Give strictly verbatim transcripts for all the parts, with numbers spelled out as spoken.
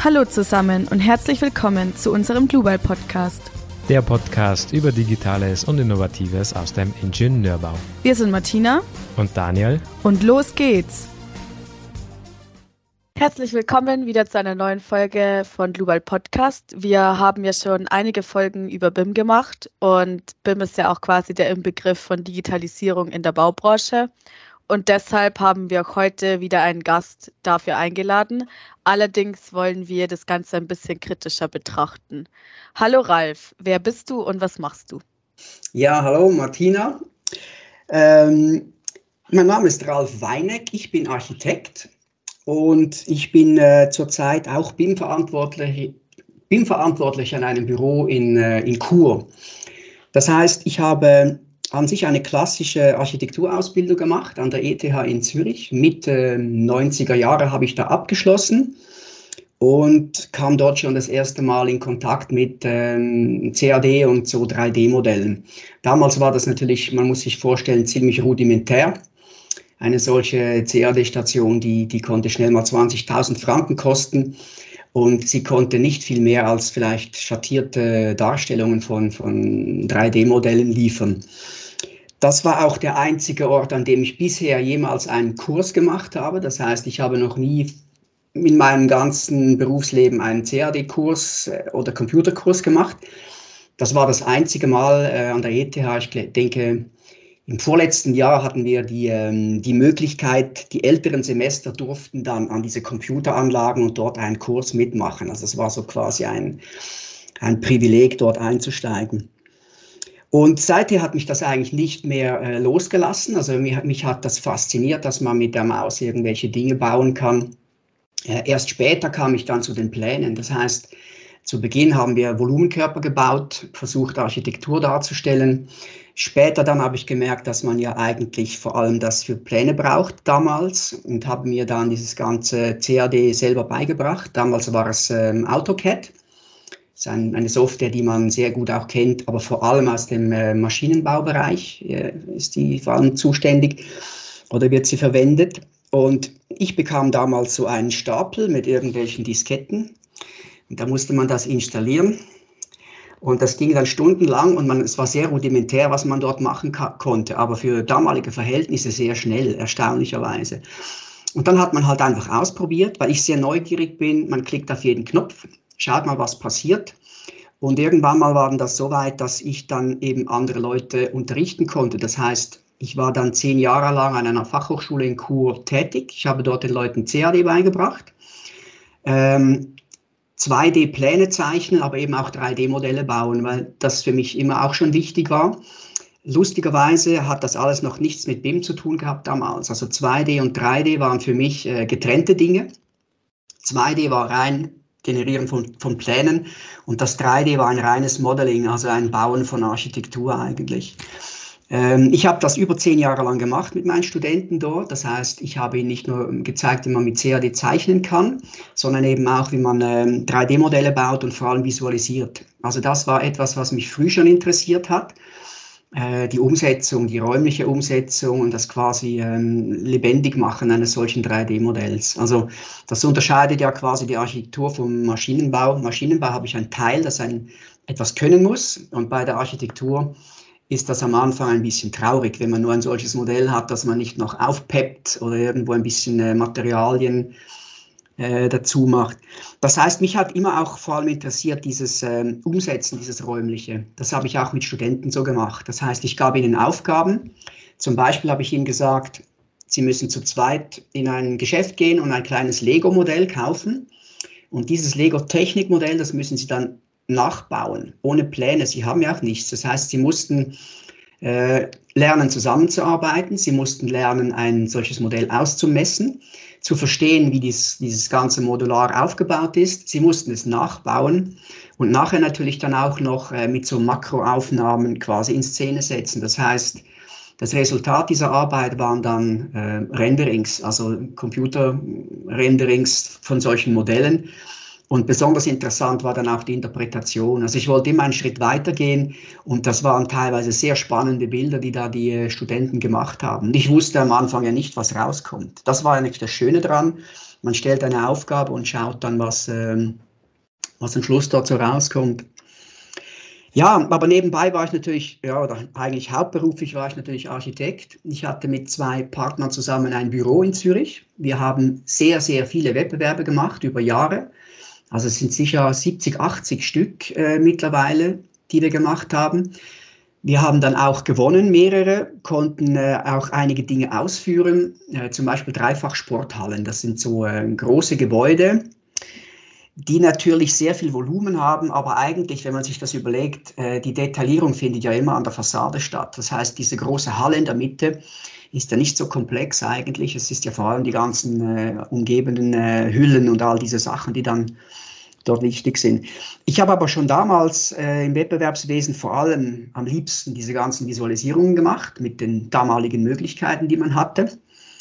Hallo zusammen und herzlich willkommen zu unserem Global Podcast. Der Podcast über Digitales und Innovatives aus dem Ingenieurbau. Wir sind Martina und Daniel und los geht's! Herzlich willkommen wieder zu einer neuen Folge von Global Podcast. Wir haben ja schon einige Folgen über B I M gemacht und B I M ist ja auch quasi der Inbegriff von Digitalisierung in der Baubranche. Und deshalb haben wir auch heute wieder einen Gast dafür eingeladen. Allerdings wollen wir das Ganze ein bisschen kritischer betrachten. Hallo Ralf, wer bist du und was machst du? Ja, hallo Martina. Ähm, mein Name ist Ralf Weineck, ich bin Architekt und ich bin äh, zurzeit auch B I M-verantwortlich, B I M-verantwortlich an einem Büro in, äh, in Chur. Das heißt, ich habe an sich eine klassische Architekturausbildung gemacht an der E T H in Zürich. Mitte neunziger Jahre habe ich da abgeschlossen und kam dort schon das erste Mal in Kontakt mit ähm, C A D und so drei D-Modellen. Damals war das natürlich, man muss sich vorstellen, ziemlich rudimentär. Eine solche C A D-Station, die, die konnte schnell mal zwanzigtausend Franken kosten. Und sie konnte nicht viel mehr als vielleicht schattierte Darstellungen von, von drei D-Modellen liefern. Das war auch der einzige Ort, an dem ich bisher jemals einen Kurs gemacht habe. Das heißt, ich habe noch nie in meinem ganzen Berufsleben einen C A D-Kurs oder Computerkurs gemacht. Das war das einzige Mal äh, an der E T H. Ich denke, im vorletzten Jahr hatten wir die, ähm, die Möglichkeit, die älteren Semester durften dann an diese Computeranlagen und dort einen Kurs mitmachen. Also es war so quasi ein, ein Privileg, dort einzusteigen. Und seither hat mich das eigentlich nicht mehr äh, losgelassen. Also mich, mich hat das fasziniert, dass man mit der Maus irgendwelche Dinge bauen kann. Äh, erst später kam ich dann zu den Plänen. Das heißt, zu Beginn haben wir Volumenkörper gebaut, versucht Architektur darzustellen. Später dann habe ich gemerkt, dass man ja eigentlich vor allem das für Pläne braucht damals und habe mir dann dieses ganze C A D selber beigebracht. Damals war es ähm, AutoCAD. Das ist ein, eine Software, die man sehr gut auch kennt, aber vor allem aus dem äh, Maschinenbaubereich äh, ist die vor allem zuständig oder wird sie verwendet. Und ich bekam damals so einen Stapel mit irgendwelchen Disketten. Und da musste man das installieren. Und das ging dann stundenlang und man, es war sehr rudimentär, was man dort machen konnte, aber für damalige Verhältnisse sehr schnell, erstaunlicherweise. Und dann hat man halt einfach ausprobiert, weil ich sehr neugierig bin, man klickt auf jeden Knopf, schaut mal, was passiert. Und irgendwann mal war das so weit, dass ich dann eben andere Leute unterrichten konnte. Das heißt, ich war dann zehn Jahre lang an einer Fachhochschule in Chur tätig. Ich habe dort den Leuten C A D beigebracht. Ähm, zwei D-Pläne zeichnen, aber eben auch drei D-Modelle bauen, weil das für mich immer auch schon wichtig war. Lustigerweise hat das alles noch nichts mit B I M zu tun gehabt damals. Also zwei D und drei D waren für mich äh, getrennte Dinge. zwei D war rein Generieren von, von Plänen und das drei D war ein reines Modeling, also ein Bauen von Architektur eigentlich. Ähm, ich habe das über zehn Jahre lang gemacht mit meinen Studenten dort. Das heißt, ich habe ihnen nicht nur gezeigt, wie man mit C A D zeichnen kann, sondern eben auch, wie man ähm, drei D-Modelle baut und vor allem visualisiert. Also das war etwas, was mich früh schon interessiert hat. Äh, die Umsetzung, die räumliche Umsetzung und das quasi ähm, lebendig machen eines solchen drei D-Modells. Also das unterscheidet ja quasi die Architektur vom Maschinenbau. Im Maschinenbau habe ich ein Teil, das ein, etwas können muss, und bei der Architektur ist das am Anfang ein bisschen traurig, wenn man nur ein solches Modell hat, dass man nicht noch aufpeppt oder irgendwo ein bisschen äh, Materialien äh, dazu macht. Das heißt, mich hat immer auch vor allem interessiert dieses äh, Umsetzen, dieses Räumliche. Das habe ich auch mit Studenten so gemacht. Das heißt, ich gab ihnen Aufgaben. Zum Beispiel habe ich ihnen gesagt, sie müssen zu zweit in ein Geschäft gehen und ein kleines Lego-Modell kaufen. Und dieses Lego-Technik-Modell, das müssen sie dann nachbauen, ohne Pläne. Sie haben ja auch nichts. Das heißt, sie mussten äh, lernen, zusammenzuarbeiten. Sie mussten lernen, ein solches Modell auszumessen, zu verstehen, wie dies, dieses ganze modular aufgebaut ist. Sie mussten es nachbauen und nachher natürlich dann auch noch äh, mit so Makroaufnahmen quasi in Szene setzen. Das heißt, das Resultat dieser Arbeit waren dann äh, Renderings, also Computerrenderings von solchen Modellen. Und besonders interessant war dann auch die Interpretation. Also ich wollte immer einen Schritt weitergehen und das waren teilweise sehr spannende Bilder, die da die Studenten gemacht haben. Und ich wusste am Anfang ja nicht, was rauskommt. Das war eigentlich das Schöne dran. Man stellt eine Aufgabe und schaut dann, was, ähm, was am Schluss dort so rauskommt. Ja, aber nebenbei war ich natürlich, ja, oder eigentlich hauptberuflich war ich natürlich Architekt. Ich hatte mit zwei Partnern zusammen ein Büro in Zürich. Wir haben sehr, sehr viele Wettbewerbe gemacht über Jahre. Also es sind sicher siebzig, achtzig Stück äh, mittlerweile, die wir gemacht haben. Wir haben dann auch gewonnen, mehrere, konnten äh, auch einige Dinge ausführen, äh, zum Beispiel Dreifachsporthallen. Das sind so äh, große Gebäude, die natürlich sehr viel Volumen haben, aber eigentlich, wenn man sich das überlegt, äh, die Detaillierung findet ja immer an der Fassade statt. Das heißt, diese große Halle in der Mitte ist ja nicht so komplex eigentlich. Es ist ja vor allem die ganzen äh, umgebenden äh, Hüllen und all diese Sachen, die dann dort wichtig sind. Ich habe aber schon damals äh, im Wettbewerbswesen vor allem am liebsten diese ganzen Visualisierungen gemacht mit den damaligen Möglichkeiten, die man hatte.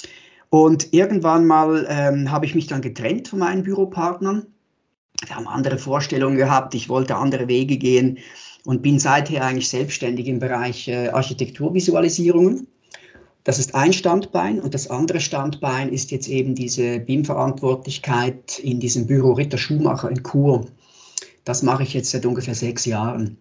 Und irgendwann mal ähm, habe ich mich dann getrennt von meinen Büropartnern. Wir haben andere Vorstellungen gehabt, ich wollte andere Wege gehen und bin seither eigentlich selbstständig im Bereich äh, Architekturvisualisierungen. Das ist ein Standbein und das andere Standbein ist jetzt eben diese B I M-Verantwortlichkeit in diesem Büro Ritter Schumacher in Chur. Das mache ich jetzt seit ungefähr sechs Jahren.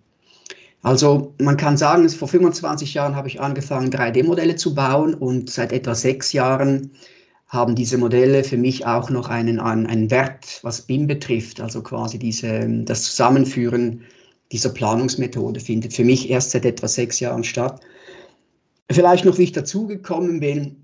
Also man kann sagen, vor fünfundzwanzig Jahren habe ich angefangen, drei D-Modelle zu bauen und seit etwa sechs Jahren haben diese Modelle für mich auch noch einen, einen Wert, was B I M betrifft. Also quasi diese, das Zusammenführen dieser Planungsmethode findet für mich erst seit etwa sechs Jahren statt. Vielleicht noch, wie ich dazugekommen bin,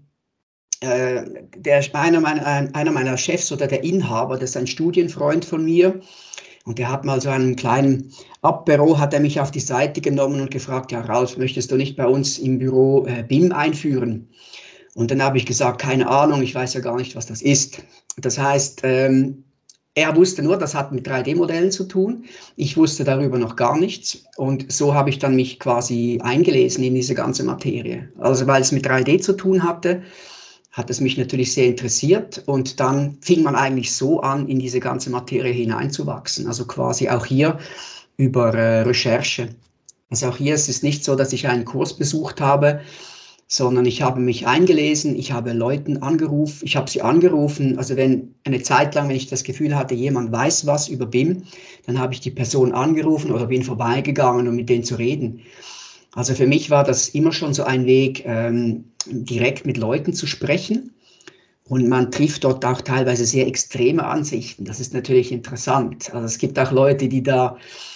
äh, der, einer, meiner, einer meiner Chefs oder der Inhaber, das ist ein Studienfreund von mir und der hat mal so einen kleinen Abbüro, hat er mich auf die Seite genommen und gefragt, ja Ralf, möchtest du nicht bei uns im Büro äh, B I M einführen? Und dann habe ich gesagt, keine Ahnung, ich weiß ja gar nicht, was das ist. Das heißt, ähm, er wusste nur, das hat mit drei D-Modellen zu tun. Ich wusste darüber noch gar nichts. Und so habe ich dann mich quasi eingelesen in diese ganze Materie. Also weil es mit drei D zu tun hatte, hat es mich natürlich sehr interessiert. Und dann fing man eigentlich so an, in diese ganze Materie hineinzuwachsen. Also quasi auch hier über äh, Recherche. Also auch hier ist es nicht so, dass ich einen Kurs besucht habe, sondern ich habe mich eingelesen, ich habe Leuten angerufen, ich habe sie angerufen, also wenn eine Zeit lang, wenn ich das Gefühl hatte, jemand weiß was über B I M, dann habe ich die Person angerufen oder bin vorbeigegangen, um mit denen zu reden. Also für mich war das immer schon so ein Weg, ähm, direkt mit Leuten zu sprechen und man trifft dort auch teilweise sehr extreme Ansichten, das ist natürlich interessant. Also es gibt auch Leute, die da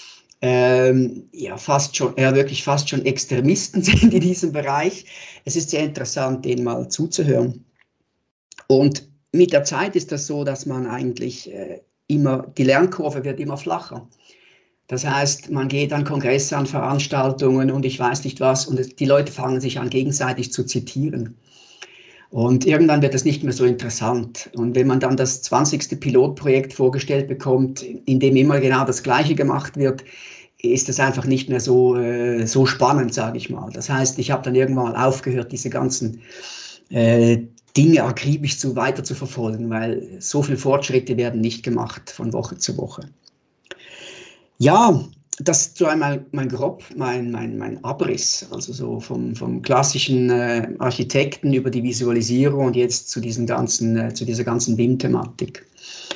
Ähm, ja, fast schon, ja, wirklich fast schon Extremisten sind in diesem Bereich. Es ist sehr interessant, denen mal zuzuhören. Und mit der Zeit ist das so, dass man eigentlich äh, immer, die Lernkurve wird immer flacher. Das heißt, man geht an Kongresse, an Veranstaltungen und ich weiß nicht was und die Leute fangen sich an, gegenseitig zu zitieren. Und irgendwann wird es nicht mehr so interessant. Und wenn man dann das zwanzigste Pilotprojekt vorgestellt bekommt, in dem immer genau das Gleiche gemacht wird, ist das einfach nicht mehr so, äh, so spannend, sage ich mal. Das heißt, ich habe dann irgendwann mal aufgehört, diese ganzen äh, Dinge akribisch zu, weiter zu verfolgen, weil so viele Fortschritte werden nicht gemacht von Woche zu Woche. Ja, das ist so einmal mein Grob, mein, mein, mein Abriss, also so vom, vom klassischen äh, Architekten über die Visualisierung und jetzt zu, diesen ganzen, äh, zu dieser ganzen B I M-Thematik.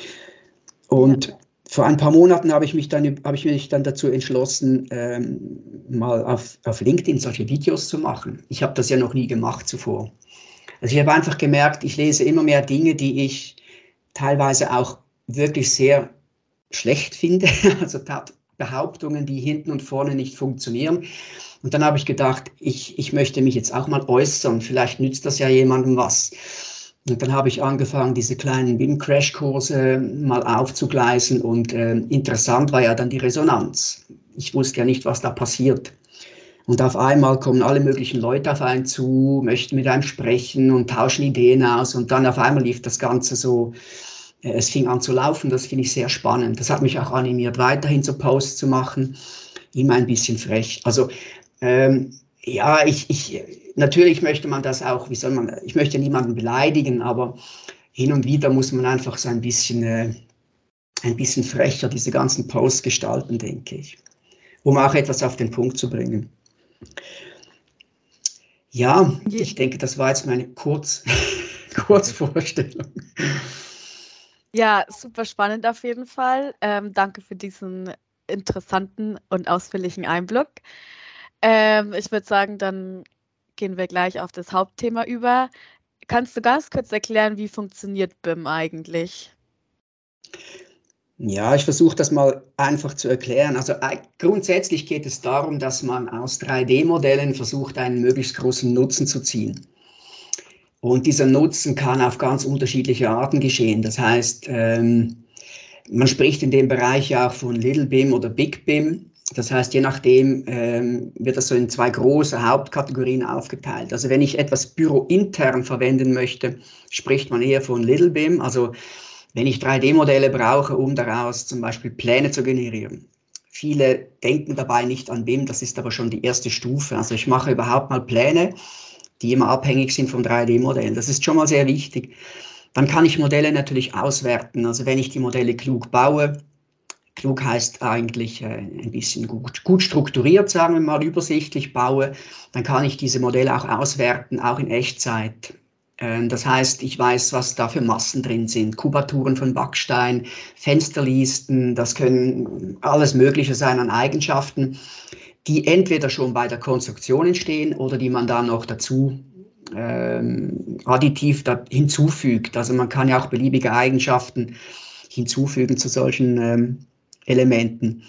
Und ja. Vor ein paar Monaten habe ich mich dann, habe ich mich dann dazu entschlossen, ähm, mal auf, auf LinkedIn solche Videos zu machen. Ich habe das ja noch nie gemacht zuvor. Also ich habe einfach gemerkt, ich lese immer mehr Dinge, die ich teilweise auch wirklich sehr schlecht finde, also Behauptungen, die hinten und vorne nicht funktionieren. Und dann habe ich gedacht, ich, ich möchte mich jetzt auch mal äußern, vielleicht nützt das ja jemandem was. Und dann habe ich angefangen, diese kleinen B I M-Crash-Kurse mal aufzugleisen und äh, interessant war ja dann die Resonanz. Ich wusste ja nicht, was da passiert. Und auf einmal kommen alle möglichen Leute auf einen zu, möchten mit einem sprechen und tauschen Ideen aus und dann auf einmal lief das Ganze so, äh, es fing an zu laufen, das finde ich sehr spannend. Das hat mich auch animiert, weiterhin so Posts zu machen, immer ein bisschen frech. Also ähm, ja, ich, ich, natürlich möchte man das auch, wie soll man, ich möchte niemanden beleidigen, aber hin und wieder muss man einfach so ein bisschen, äh, ein bisschen frecher diese ganzen Posts gestalten, denke ich, um auch etwas auf den Punkt zu bringen. Ja, ich denke, das war jetzt meine Kurz Kurzvorstellung. Ja, super spannend auf jeden Fall. Ähm, danke für diesen interessanten und ausführlichen Einblick. Ähm, ich würde sagen, dann gehen wir gleich auf das Hauptthema über. Kannst du ganz kurz erklären, wie funktioniert B I M eigentlich? Ja, ich versuche das mal einfach zu erklären. Also äh, grundsätzlich geht es darum, dass man aus drei D-Modellen versucht, einen möglichst großen Nutzen zu ziehen. Und dieser Nutzen kann auf ganz unterschiedliche Arten geschehen. Das heißt, ähm, man spricht in dem Bereich ja auch von Little B I M oder Big B I M. Das heißt, je nachdem ähm, wird das so in zwei große Hauptkategorien aufgeteilt. Also wenn ich etwas bürointern verwenden möchte, spricht man eher von Little B I M. Also wenn ich drei D-Modelle brauche, um daraus zum Beispiel Pläne zu generieren. Viele denken dabei nicht an B I M, das ist aber schon die erste Stufe. Also ich mache überhaupt mal Pläne, die immer abhängig sind vom drei D-Modell. Das ist schon mal sehr wichtig. Dann kann ich Modelle natürlich auswerten. Also wenn ich die Modelle klug baue, klug heißt eigentlich äh, ein bisschen gut, gut strukturiert, sagen wir mal, übersichtlich baue, dann kann ich diese Modelle auch auswerten, auch in Echtzeit. Ähm, das heißt, ich weiß, was da für Massen drin sind, Kubaturen von Backstein, Fensterlisten, das können alles Mögliche sein an Eigenschaften, die entweder schon bei der Konstruktion entstehen oder die man dann noch dazu ähm, additiv da hinzufügt. Also man kann ja auch beliebige Eigenschaften hinzufügen zu solchen ähm, Elementen.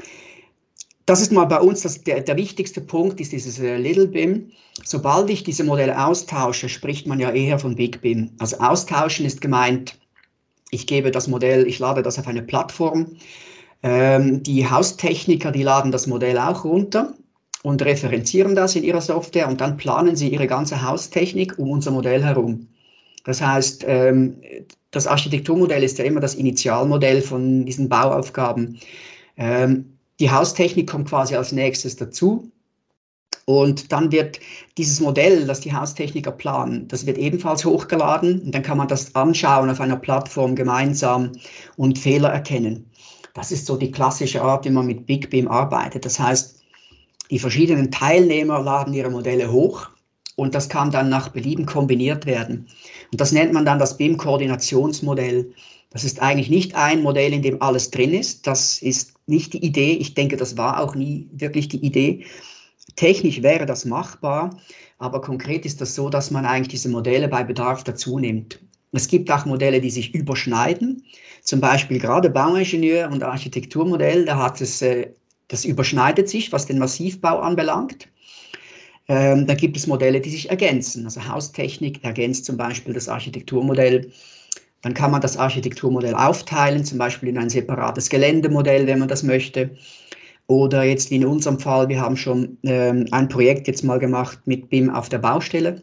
Das ist mal bei uns das, der, der wichtigste Punkt, ist dieses äh, Little B I M. Sobald ich diese Modelle austausche, spricht man ja eher von Big B I M. Also austauschen ist gemeint, ich gebe das Modell, ich lade das auf eine Plattform. Ähm, die Haustechniker, die laden das Modell auch runter und referenzieren das in ihrer Software und dann planen sie ihre ganze Haustechnik um unser Modell herum. Das heißt, ähm, das Architekturmodell ist ja immer das Initialmodell von diesen Bauaufgaben. Ähm, die Haustechnik kommt quasi als nächstes dazu. Und dann wird dieses Modell, das die Haustechniker planen, das wird ebenfalls hochgeladen. Und dann kann man das anschauen auf einer Plattform gemeinsam und Fehler erkennen. Das ist so die klassische Art, wie man mit Big B I M arbeitet. Das heißt, die verschiedenen Teilnehmer laden ihre Modelle hoch und das kann dann nach Belieben kombiniert werden. Und das nennt man dann das B I M-Koordinationsmodell. Das ist eigentlich nicht ein Modell, in dem alles drin ist. Das ist nicht die Idee. Ich denke, das war auch nie wirklich die Idee. Technisch wäre das machbar, aber konkret ist das so, dass man eigentlich diese Modelle bei Bedarf dazu nimmt. Es gibt auch Modelle, die sich überschneiden. Zum Beispiel gerade Bauingenieur und Architekturmodell, da hat es, äh, das überschneidet sich, was den Massivbau anbelangt. Ähm, da gibt es Modelle, die sich ergänzen. Also Haustechnik ergänzt zum Beispiel das Architekturmodell. Dann kann man das Architekturmodell aufteilen, zum Beispiel in ein separates Geländemodell, wenn man das möchte. Oder jetzt wie in unserem Fall, wir haben schon ähm, ein Projekt jetzt mal gemacht mit B I M auf der Baustelle.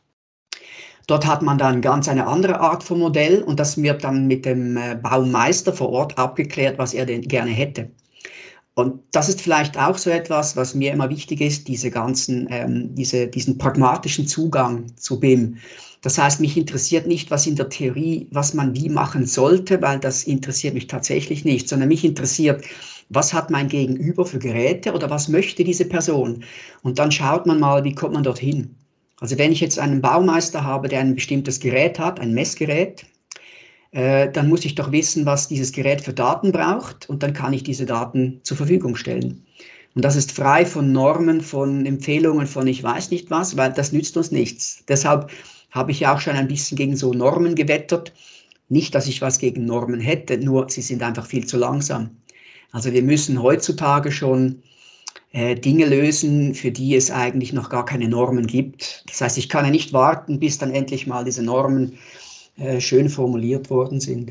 Dort hat man dann ganz eine andere Art von Modell und das wird dann mit dem äh, Baumeister vor Ort abgeklärt, was er denn gerne hätte. Und das ist vielleicht auch so etwas, was mir immer wichtig ist, diese ganzen, ähm, diese, diesen pragmatischen Zugang zu B I M. Das heißt, mich interessiert nicht, was in der Theorie, was man wie machen sollte, weil das interessiert mich tatsächlich nicht, sondern mich interessiert, was hat mein Gegenüber für Geräte oder was möchte diese Person? Und dann schaut man mal, wie kommt man dorthin? Also wenn ich jetzt einen Baumeister habe, der ein bestimmtes Gerät hat, ein Messgerät, äh, dann muss ich doch wissen, was dieses Gerät für Daten braucht und dann kann ich diese Daten zur Verfügung stellen. Und das ist frei von Normen, von Empfehlungen, von ich weiß nicht was, weil das nützt uns nichts. Deshalb habe ich ja auch schon ein bisschen gegen so Normen gewettert. Nicht, dass ich was gegen Normen hätte, nur sie sind einfach viel zu langsam. Also wir müssen heutzutage schon äh, Dinge lösen, für die es eigentlich noch gar keine Normen gibt. Das heißt, ich kann ja nicht warten, bis dann endlich mal diese Normen äh, schön formuliert worden sind.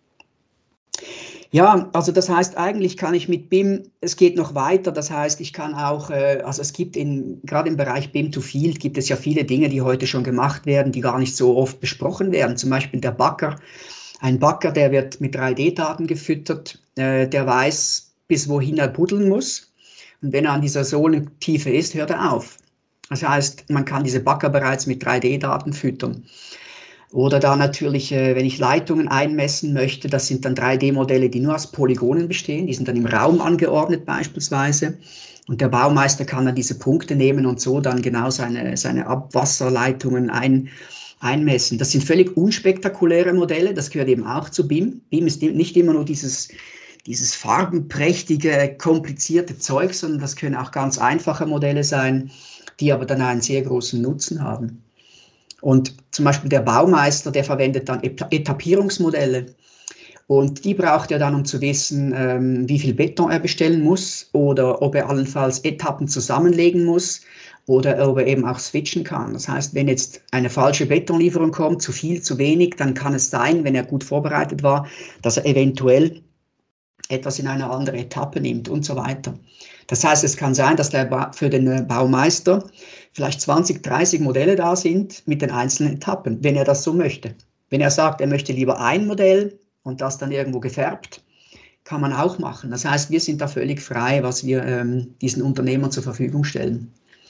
Ja, also das heißt, eigentlich kann ich mit B I M, es geht noch weiter, das heißt, ich kann auch, äh, also es gibt in, gerade im Bereich B I M to Field gibt es ja viele Dinge, die heute schon gemacht werden, die gar nicht so oft besprochen werden. Zum Beispiel der Bagger. Ein Bagger, der wird mit drei D-Daten gefüttert, äh, der weiß, bis wohin er buddeln muss. Und wenn er an dieser Sohlentiefe ist, hört er auf. Das heißt, man kann diese Bagger bereits mit drei D-Daten füttern. Oder da natürlich, äh, wenn ich Leitungen einmessen möchte, das sind dann drei D-Modelle, die nur aus Polygonen bestehen, die sind dann im Raum angeordnet beispielsweise. Und der Baumeister kann dann diese Punkte nehmen und so dann genau seine, seine Abwasserleitungen ein, einmessen. Das sind völlig unspektakuläre Modelle, das gehört eben auch zu B I M. B I M ist nicht immer nur dieses, dieses farbenprächtige, komplizierte Zeug, sondern das können auch ganz einfache Modelle sein, die aber dann einen sehr großen Nutzen haben. Und zum Beispiel der Baumeister, der verwendet dann Etappierungsmodelle. Und die braucht er dann, um zu wissen, ähm, wie viel Beton er bestellen muss oder ob er allenfalls Etappen zusammenlegen muss oder ob er eben auch switchen kann. Das heißt, wenn jetzt eine falsche Betonlieferung kommt, zu viel, zu wenig, dann kann es sein, wenn er gut vorbereitet war, dass er eventuell etwas in eine andere Etappe nimmt und so weiter. Das heißt, es kann sein, dass der ba- für den Baumeister vielleicht zwanzig, dreißig Modelle da sind mit den einzelnen Etappen, wenn er das so möchte. Wenn er sagt, er möchte lieber ein Modell und das dann irgendwo gefärbt, kann man auch machen. Das heißt, wir sind da völlig frei, was wir ähm, diesen Unternehmern zur Verfügung stellen.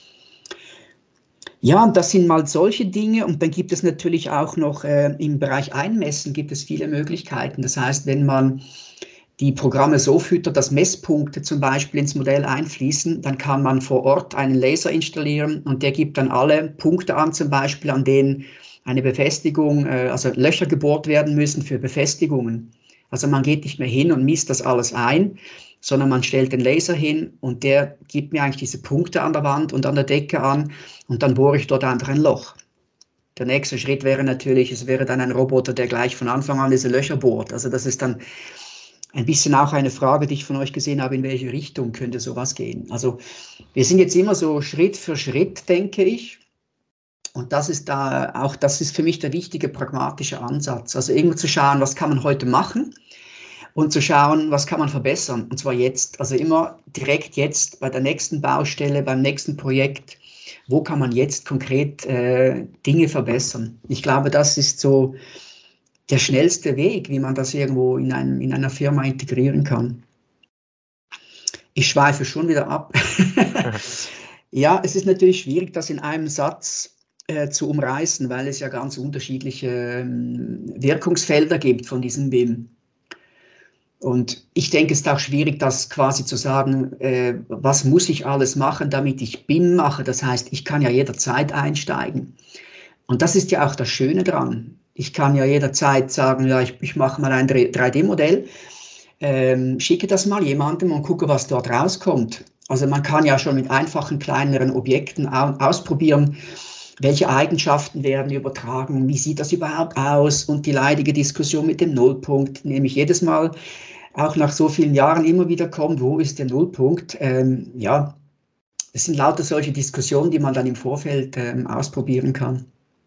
Ja, und das sind mal solche Dinge. Und dann gibt es natürlich auch noch äh, im Bereich Einmessen gibt es viele Möglichkeiten. Das heißt, wenn man die Programme so füttert, dass Messpunkte zum Beispiel ins Modell einfließen, dann kann man vor Ort einen Laser installieren und der gibt dann alle Punkte an, zum Beispiel an denen eine Befestigung, äh, also Löcher gebohrt werden müssen für Befestigungen. Also man geht nicht mehr hin und misst das alles ein, sondern man stellt den Laser hin und der gibt mir eigentlich diese Punkte an der Wand und an der Decke an und dann bohre ich dort einfach ein Loch. Der nächste Schritt wäre natürlich, es wäre dann ein Roboter, der gleich von Anfang an diese Löcher bohrt. Also das ist dann ein bisschen auch eine Frage, die ich von euch gesehen habe, in welche Richtung könnte sowas gehen. Also wir sind jetzt immer so Schritt für Schritt, denke ich. Und das ist da auch, das ist für mich der wichtige pragmatische Ansatz. Also irgendwo zu schauen, was kann man heute machen und zu schauen, was kann man verbessern. Und zwar jetzt, also immer direkt jetzt bei der nächsten Baustelle, beim nächsten Projekt. Wo kann man jetzt konkret äh, Dinge verbessern? Ich glaube, das ist so der schnellste Weg, wie man das irgendwo in, einem, in einer Firma integrieren kann. Ich schweife schon wieder ab. Ja, es ist natürlich schwierig, das in einem Satz äh, zu umreißen, weil es ja ganz unterschiedliche ähm, Wirkungsfelder gibt von diesem B I M. Und ich denke, es ist auch schwierig, das quasi zu sagen, äh, was muss ich alles machen, damit ich B I M mache. Das heißt, ich kann ja jederzeit einsteigen. Und das ist ja auch das Schöne dran. Ich kann ja jederzeit sagen, ja, ich, ich mache mal ein drei D-Modell, ähm, schicke das mal jemandem und gucke, was dort rauskommt. Also man kann ja schon mit einfachen, kleineren Objekten ausprobieren, welche Eigenschaften werden übertragen, wie sieht das überhaupt aus und die leidige Diskussion mit dem Nullpunkt, nämlich jedes Mal, auch nach so vielen Jahren immer wieder kommt, wo ist der Nullpunkt? Ähm, ja, es sind lauter solche Diskussionen, die man dann im Vorfeld ähm, ausprobieren kann.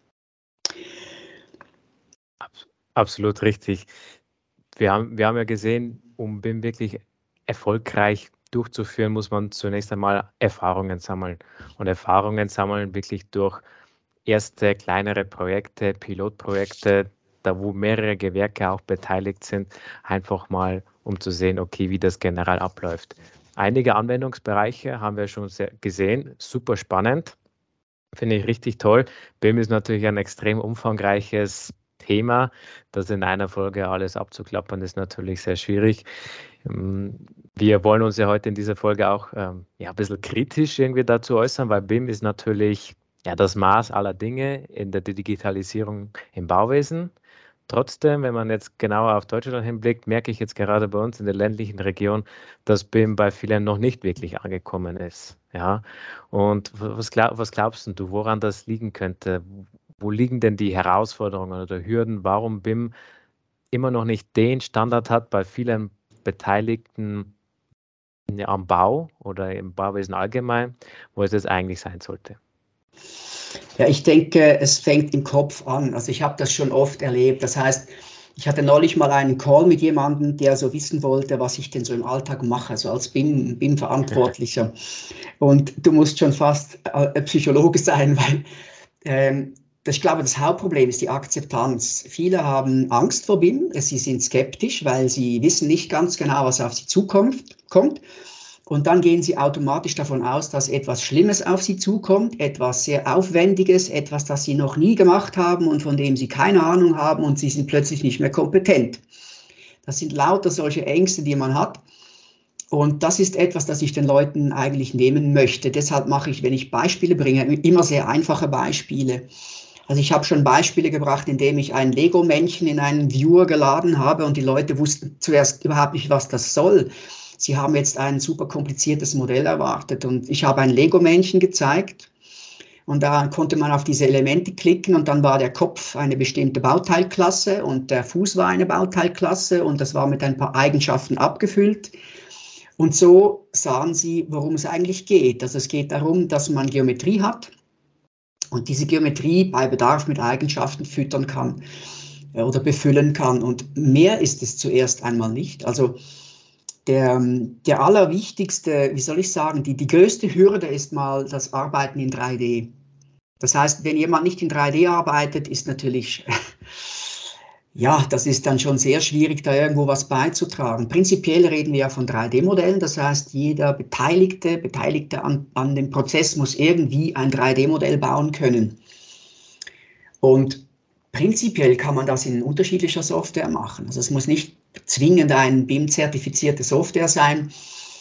Absolut richtig. Wir haben, wir haben ja gesehen, um B I M wirklich erfolgreich durchzuführen, muss man zunächst einmal Erfahrungen sammeln. Und Erfahrungen sammeln wirklich durch erste kleinere Projekte, Pilotprojekte, da wo mehrere Gewerke auch beteiligt sind, einfach mal, um zu sehen, okay, wie das generell abläuft. Einige Anwendungsbereiche haben wir schon sehr gesehen, super spannend, finde ich richtig toll. B I M ist natürlich ein extrem umfangreiches Thema. Das in einer Folge alles abzuklappern, ist natürlich sehr schwierig. Wir wollen uns ja heute in dieser Folge auch ähm, ja, ein bisschen kritisch irgendwie dazu äußern, weil B I M ist natürlich ja, das Maß aller Dinge in der Digitalisierung im Bauwesen. Trotzdem, wenn man jetzt genauer auf Deutschland hinblickt, merke ich jetzt gerade bei uns in der ländlichen Region, dass B I M bei vielen noch nicht wirklich angekommen ist. Ja? Und was, glaub, was glaubst du, woran das liegen könnte? Wo liegen denn die Herausforderungen oder Hürden, warum B I M immer noch nicht den Standard hat bei vielen Beteiligten ja, am Bau oder im Bauwesen allgemein, wo es jetzt eigentlich sein sollte? Ja, ich denke, es fängt im Kopf an. Also ich habe das schon oft erlebt. Das heißt, ich hatte neulich mal einen Call mit jemandem, der so wissen wollte, was ich denn so im Alltag mache, so als B I M, B I M-Verantwortlicher. Und du musst schon fast äh, Psychologe sein, weil ähm, das, ich glaube, das Hauptproblem ist die Akzeptanz. Viele haben Angst vor B I M, sie sind skeptisch, weil sie wissen nicht ganz genau, was auf sie zukommt. Kommt. Und dann gehen sie automatisch davon aus, dass etwas Schlimmes auf sie zukommt, etwas sehr Aufwendiges, etwas, das sie noch nie gemacht haben und von dem sie keine Ahnung haben und sie sind plötzlich nicht mehr kompetent. Das sind lauter solche Ängste, die man hat. Und das ist etwas, das ich den Leuten eigentlich nehmen möchte. Deshalb mache ich, wenn ich Beispiele bringe, immer sehr einfache Beispiele. Also ich habe schon Beispiele gebracht, indem ich ein Lego-Männchen in einen Viewer geladen habe und die Leute wussten zuerst überhaupt nicht, was das soll. Sie haben jetzt ein super kompliziertes Modell erwartet und ich habe ein Lego-Männchen gezeigt und da konnte man auf diese Elemente klicken und dann war der Kopf eine bestimmte Bauteilklasse und der Fuß war eine Bauteilklasse und das war mit ein paar Eigenschaften abgefüllt. Und so sahen sie, worum es eigentlich geht. Also es geht darum, dass man Geometrie hat und diese Geometrie bei Bedarf mit Eigenschaften füttern kann oder befüllen kann. Und mehr ist es zuerst einmal nicht. Also Der, der allerwichtigste, wie soll ich sagen, die, die größte Hürde ist mal das Arbeiten in drei D. Das heißt, wenn jemand nicht in drei D arbeitet, ist natürlich, ja, das ist dann schon sehr schwierig, da irgendwo was beizutragen. Prinzipiell reden wir ja von drei D-Modellen, das heißt, jeder Beteiligte, Beteiligte an, an dem Prozess muss irgendwie ein drei D-Modell bauen können. Und prinzipiell kann man das in unterschiedlicher Software machen. Also es muss nicht zwingend eine B I M-zertifizierte Software sein.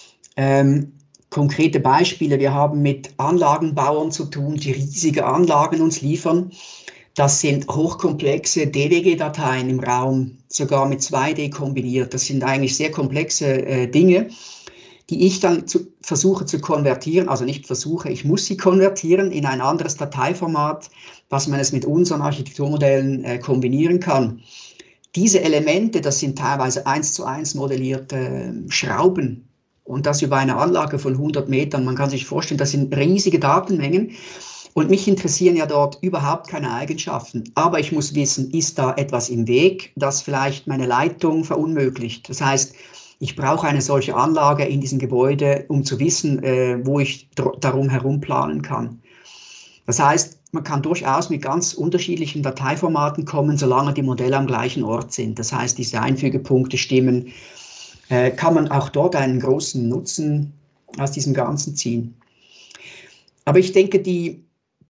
Ähm, konkrete Beispiele, wir haben mit Anlagenbauern zu tun, die riesige Anlagen uns liefern. Das sind hochkomplexe D W G-Dateien im Raum, sogar mit zwei D kombiniert. Das sind eigentlich sehr komplexe äh, Dinge, die ich dann zu, versuche zu konvertieren, also nicht versuche, ich muss sie konvertieren in ein anderes Dateiformat, dass man es mit unseren Architekturmodellen äh, kombinieren kann. Diese Elemente, das sind teilweise eins zu eins modellierte äh, Schrauben und das über eine Anlage von hundert Metern. Man kann sich vorstellen, das sind riesige Datenmengen und mich interessieren ja dort überhaupt keine Eigenschaften. Aber ich muss wissen, ist da etwas im Weg, das vielleicht meine Leitung verunmöglicht. Das heißt, ich brauche eine solche Anlage in diesem Gebäude, um zu wissen, äh, wo ich darum herum planen kann. Das heißt, man kann durchaus mit ganz unterschiedlichen Dateiformaten kommen, solange die Modelle am gleichen Ort sind. Das heißt, diese Einfügepunkte stimmen, äh, kann man auch dort einen großen Nutzen aus diesem Ganzen ziehen. Aber ich denke, die,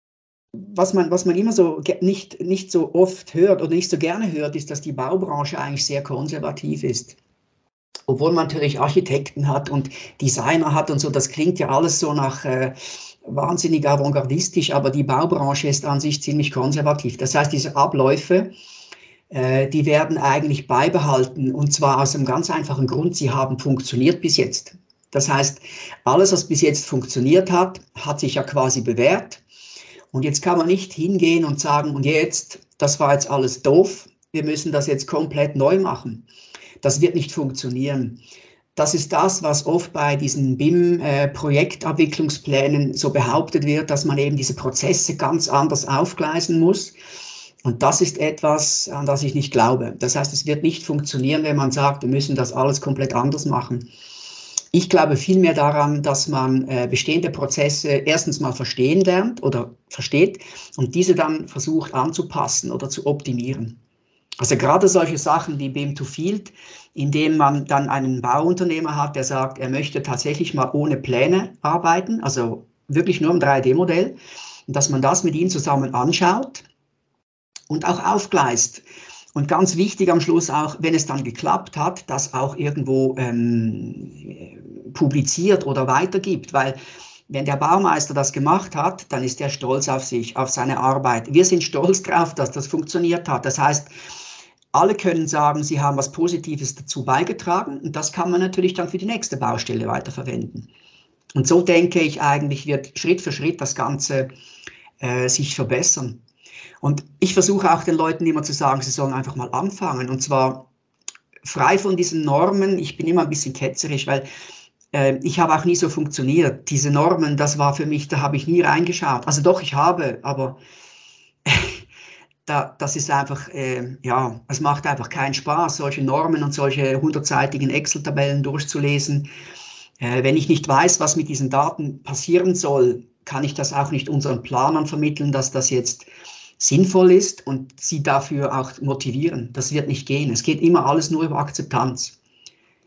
was man, was man immer so nicht, nicht so oft hört oder nicht so gerne hört, ist, dass die Baubranche eigentlich sehr konservativ ist. Obwohl man natürlich Architekten hat und Designer hat und so, das klingt ja alles so nach äh, wahnsinnig avantgardistisch, aber die Baubranche ist an sich ziemlich konservativ. Das heißt, diese Abläufe, äh, die werden eigentlich beibehalten und zwar aus einem ganz einfachen Grund, sie haben funktioniert bis jetzt. Das heißt, alles, was bis jetzt funktioniert hat, hat sich ja quasi bewährt und jetzt kann man nicht hingehen und sagen, und jetzt, das war jetzt alles doof, wir müssen das jetzt komplett neu machen. Das wird nicht funktionieren. Das ist das, was oft bei diesen B I M-Projektabwicklungsplänen so behauptet wird, dass man eben diese Prozesse ganz anders aufgleisen muss. Und das ist etwas, an das ich nicht glaube. Das heißt, es wird nicht funktionieren, wenn man sagt, wir müssen das alles komplett anders machen. Ich glaube vielmehr daran, dass man äh, bestehende Prozesse erstens mal verstehen lernt oder versteht und diese dann versucht anzupassen oder zu optimieren. Also gerade solche Sachen wie B I M to Field, indem man dann einen Bauunternehmer hat, der sagt, er möchte tatsächlich mal ohne Pläne arbeiten, also wirklich nur im drei D-Modell, und dass man das mit ihm zusammen anschaut und auch aufgleist. Und ganz wichtig am Schluss auch, wenn es dann geklappt hat, das auch irgendwo ähm, publiziert oder weitergibt, weil wenn der Baumeister das gemacht hat, dann ist er stolz auf sich, auf seine Arbeit. Wir sind stolz darauf, dass das funktioniert hat. Das heißt, alle können sagen, sie haben was Positives dazu beigetragen und das kann man natürlich dann für die nächste Baustelle weiterverwenden. Und so denke ich eigentlich, wird Schritt für Schritt das Ganze äh, sich verbessern. Und ich versuche auch den Leuten immer zu sagen, sie sollen einfach mal anfangen und zwar frei von diesen Normen. Ich bin immer ein bisschen ketzerisch, weil äh, ich habe auch nie so funktioniert. Diese Normen, das war für mich, da habe ich nie reingeschaut. Also doch, ich habe, aber Da, das ist einfach, äh, ja, es macht einfach keinen Spaß, solche Normen und solche hundertseitigen Excel-Tabellen durchzulesen. Äh, wenn ich nicht weiß, was mit diesen Daten passieren soll, kann ich das auch nicht unseren Planern vermitteln, dass das jetzt sinnvoll ist und sie dafür auch motivieren. Das wird nicht gehen. Es geht immer alles nur über Akzeptanz.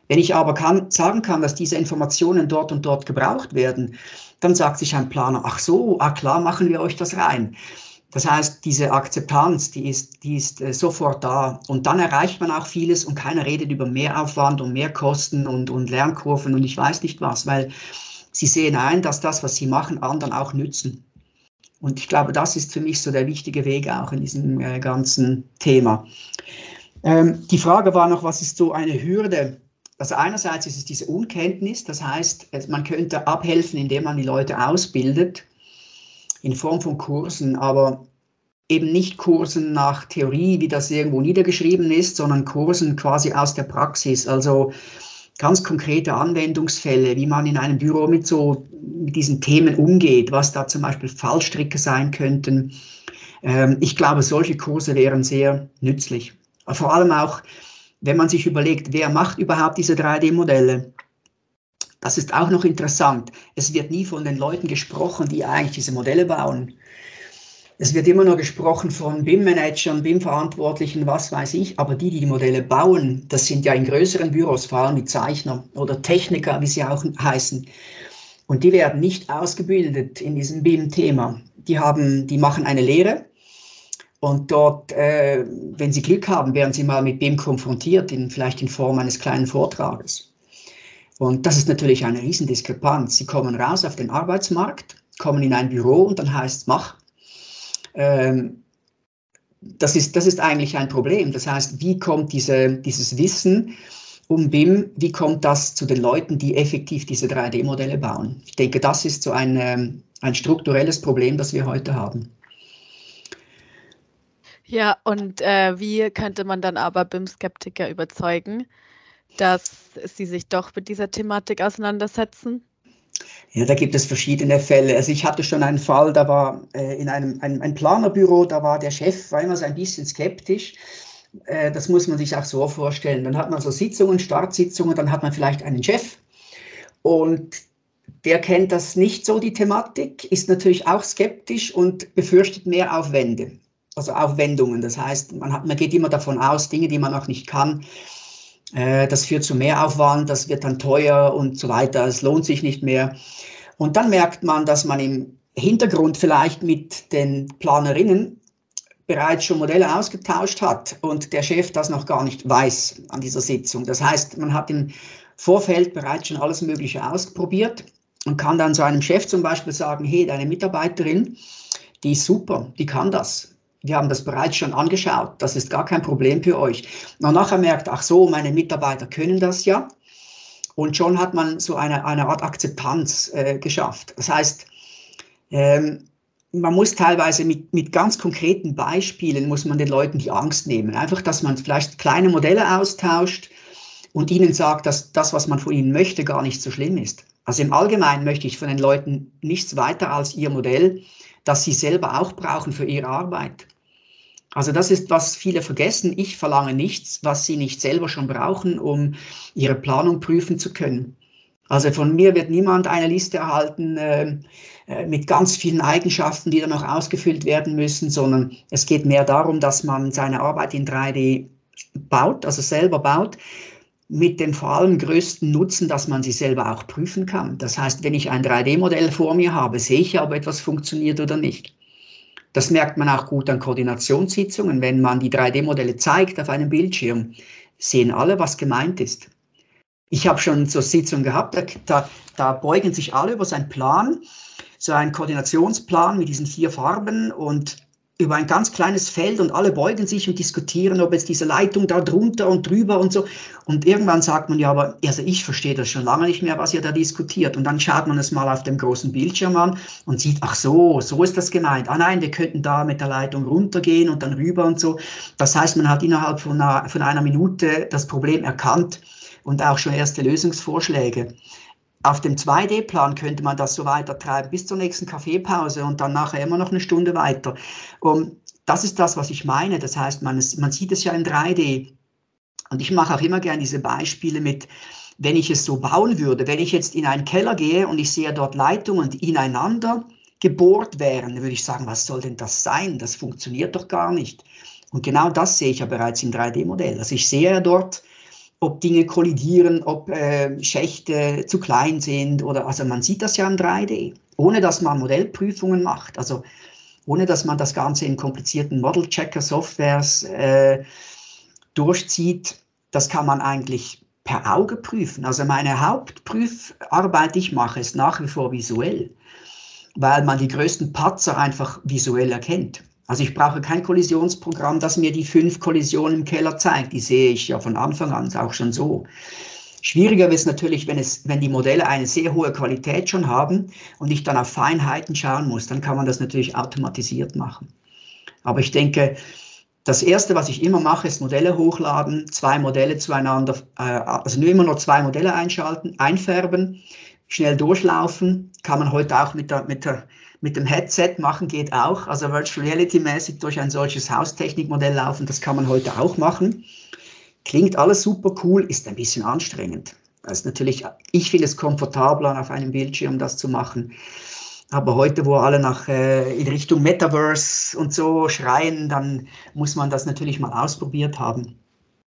Wenn ich aber kann, sagen kann, dass diese Informationen dort und dort gebraucht werden, dann sagt sich ein Planer, ach so, ah klar, machen wir euch das rein. Das heißt, diese Akzeptanz, die ist, die ist äh, sofort da. Und dann erreicht man auch vieles und keiner redet über Mehraufwand und Mehrkosten und, und Lernkurven und ich weiß nicht was, weil sie sehen ein, dass das, was sie machen, anderen auch nützen. Und ich glaube, das ist für mich so der wichtige Weg auch in diesem äh, ganzen Thema. Ähm, die Frage war noch, was ist so eine Hürde? Also einerseits ist es diese Unkenntnis, das heißt, man könnte abhelfen, indem man die Leute ausbildet, in Form von Kursen, aber eben nicht Kursen nach Theorie, wie das irgendwo niedergeschrieben ist, sondern Kursen quasi aus der Praxis, also ganz konkrete Anwendungsfälle, wie man in einem Büro mit so mit diesen Themen umgeht, was da zum Beispiel Fallstricke sein könnten. Ähm, ich glaube, solche Kurse wären sehr nützlich. Vor allem auch, wenn man sich überlegt, wer macht überhaupt diese drei D-Modelle? Das ist auch noch interessant. Es wird nie von den Leuten gesprochen, die eigentlich diese Modelle bauen. Es wird immer nur gesprochen von B I M-Managern, B I M-Verantwortlichen, was weiß ich, aber die, die die Modelle bauen, das sind ja in größeren Büros, vor allem die Zeichner oder Techniker, wie sie auch heißen. Und die werden nicht ausgebildet in diesem B I M-Thema. Die haben, die machen eine Lehre und dort, äh, wenn sie Glück haben, werden sie mal mit B I M konfrontiert, in, vielleicht in Form eines kleinen Vortrages. Und das ist natürlich eine Riesendiskrepanz. Sie kommen raus auf den Arbeitsmarkt, kommen in ein Büro und dann heißt es, mach. Ähm, das ist, das ist eigentlich ein Problem. Das heißt, wie kommt diese, dieses Wissen um B I M, wie kommt das zu den Leuten, die effektiv diese drei D-Modelle bauen? Ich denke, das ist so ein, ähm, ein strukturelles Problem, das wir heute haben. Ja, und äh, wie könnte man dann aber B I M-Skeptiker überzeugen, dass sie sich doch mit dieser Thematik auseinandersetzen? Ja, da gibt es verschiedene Fälle. Also ich hatte schon einen Fall, da war äh, in einem ein, ein Planerbüro, da war der Chef, war immer so ein bisschen skeptisch. Äh, das muss man sich auch so vorstellen. Dann hat man so Sitzungen, Startsitzungen, dann hat man vielleicht einen Chef und der kennt das nicht so, die Thematik, ist natürlich auch skeptisch und befürchtet mehr Aufwände, also Aufwendungen. Das heißt, man, hat, man geht immer davon aus, Dinge, die man noch nicht kann, äh, das führt zu Mehraufwand, das wird dann teuer und so weiter, es lohnt sich nicht mehr. Und dann merkt man, dass man im Hintergrund vielleicht mit den Planerinnen bereits schon Modelle ausgetauscht hat und der Chef das noch gar nicht weiß an dieser Sitzung. Das heißt, man hat im Vorfeld bereits schon alles Mögliche ausprobiert und kann dann so einem Chef zum Beispiel sagen, hey, deine Mitarbeiterin, die ist super, die kann das. Wir haben das bereits schon angeschaut, das ist gar kein Problem für euch. Und nachher merkt, ach so, meine Mitarbeiter können das ja. Und schon hat man so eine, eine Art Akzeptanz äh, geschafft. Das heißt, ähm, man muss teilweise mit, mit ganz konkreten Beispielen, muss man den Leuten die Angst nehmen. Einfach, dass man vielleicht kleine Modelle austauscht und ihnen sagt, dass das, was man von ihnen möchte, gar nicht so schlimm ist. Also im Allgemeinen möchte ich von den Leuten nichts weiter als ihr Modell, das sie selber auch brauchen für ihre Arbeit. Also das ist, was viele vergessen. Ich verlange nichts, was sie nicht selber schon brauchen, um ihre Planung prüfen zu können. Also von mir wird niemand eine Liste erhalten äh, mit ganz vielen Eigenschaften, die dann noch ausgefüllt werden müssen, sondern es geht mehr darum, dass man seine Arbeit in drei D baut, also selber baut, mit dem vor allem größten Nutzen, dass man sie selber auch prüfen kann. Das heißt, wenn ich ein drei D-Modell vor mir habe, sehe ich ja, ob etwas funktioniert oder nicht. Das merkt man auch gut an Koordinationssitzungen. Wenn man die drei D-Modelle zeigt auf einem Bildschirm, sehen alle, was gemeint ist. Ich habe schon so Sitzungen gehabt, da, da, da beugen sich alle über seinen Plan, so einen Koordinationsplan mit diesen vier Farben und über ein ganz kleines Feld und alle beugen sich und diskutieren, ob jetzt diese Leitung da drunter und drüber und so. Und irgendwann sagt man, ja, aber also ich verstehe das schon lange nicht mehr, was ihr da diskutiert. Und dann schaut man es mal auf dem großen Bildschirm an und sieht, ach so, so ist das gemeint. Ah nein, wir könnten da mit der Leitung runtergehen und dann rüber und so. Das heißt, man hat innerhalb von einer, von einer Minute das Problem erkannt und auch schon erste Lösungsvorschläge. Auf dem zwei D-Plan könnte man das so weiter treiben bis zur nächsten Kaffeepause und dann nachher immer noch eine Stunde weiter. Und das ist das, was ich meine. Das heißt, man, man sieht es ja in drei D. Und ich mache auch immer gerne diese Beispiele mit, wenn ich es so bauen würde, wenn ich jetzt in einen Keller gehe und ich sehe dort Leitungen, die ineinander gebohrt wären, dann würde ich sagen, was soll denn das sein? Das funktioniert doch gar nicht. Und genau das sehe ich ja bereits im drei D-Modell. Also ich sehe ja dort, ob Dinge kollidieren, ob äh, Schächte zu klein sind oder, also man sieht das ja in drei D, ohne dass man Modellprüfungen macht, also ohne dass man das Ganze in komplizierten Model-Checker-Softwares äh, durchzieht. Das kann man eigentlich per Auge prüfen. Also meine Hauptprüfarbeit, die ich mache, ist nach wie vor visuell, weil man die größten Patzer einfach visuell erkennt. Also ich brauche kein Kollisionsprogramm, das mir die fünf Kollisionen im Keller zeigt. Die sehe ich ja von Anfang an auch schon so. Schwieriger wird es natürlich, wenn, es, wenn die Modelle eine sehr hohe Qualität schon haben und ich dann auf Feinheiten schauen muss. Dann kann man das natürlich automatisiert machen. Aber ich denke, das Erste, was ich immer mache, ist Modelle hochladen, zwei Modelle zueinander, äh, also nur immer nur zwei Modelle einschalten, einfärben, schnell durchlaufen. Kann man heute auch mit, der, mit, der, mit dem Headset machen, geht auch. Also Virtual Reality mäßig durch ein solches Haustechnikmodell laufen, das kann man heute auch machen. Klingt alles super cool, ist ein bisschen anstrengend. Das ist natürlich, ich finde es komfortabler, auf einem Bildschirm das zu machen. Aber heute, wo alle nach, äh, in Richtung Metaverse und so schreien, dann muss man das natürlich mal ausprobiert haben.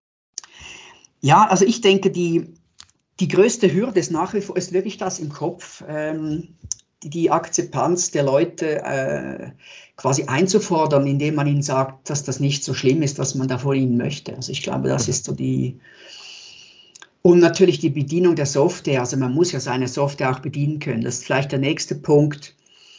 Ja, also ich denke, die, die größte Hürde ist nach wie vor ist wirklich das im Kopf, ähm, die, die Akzeptanz der Leute äh, quasi einzufordern, indem man ihnen sagt, dass das nicht so schlimm ist, was man da von ihnen möchte. Also ich glaube, das ist so die... Und natürlich die Bedienung der Software, also man muss ja seine Software auch bedienen können. Das ist vielleicht der nächste Punkt.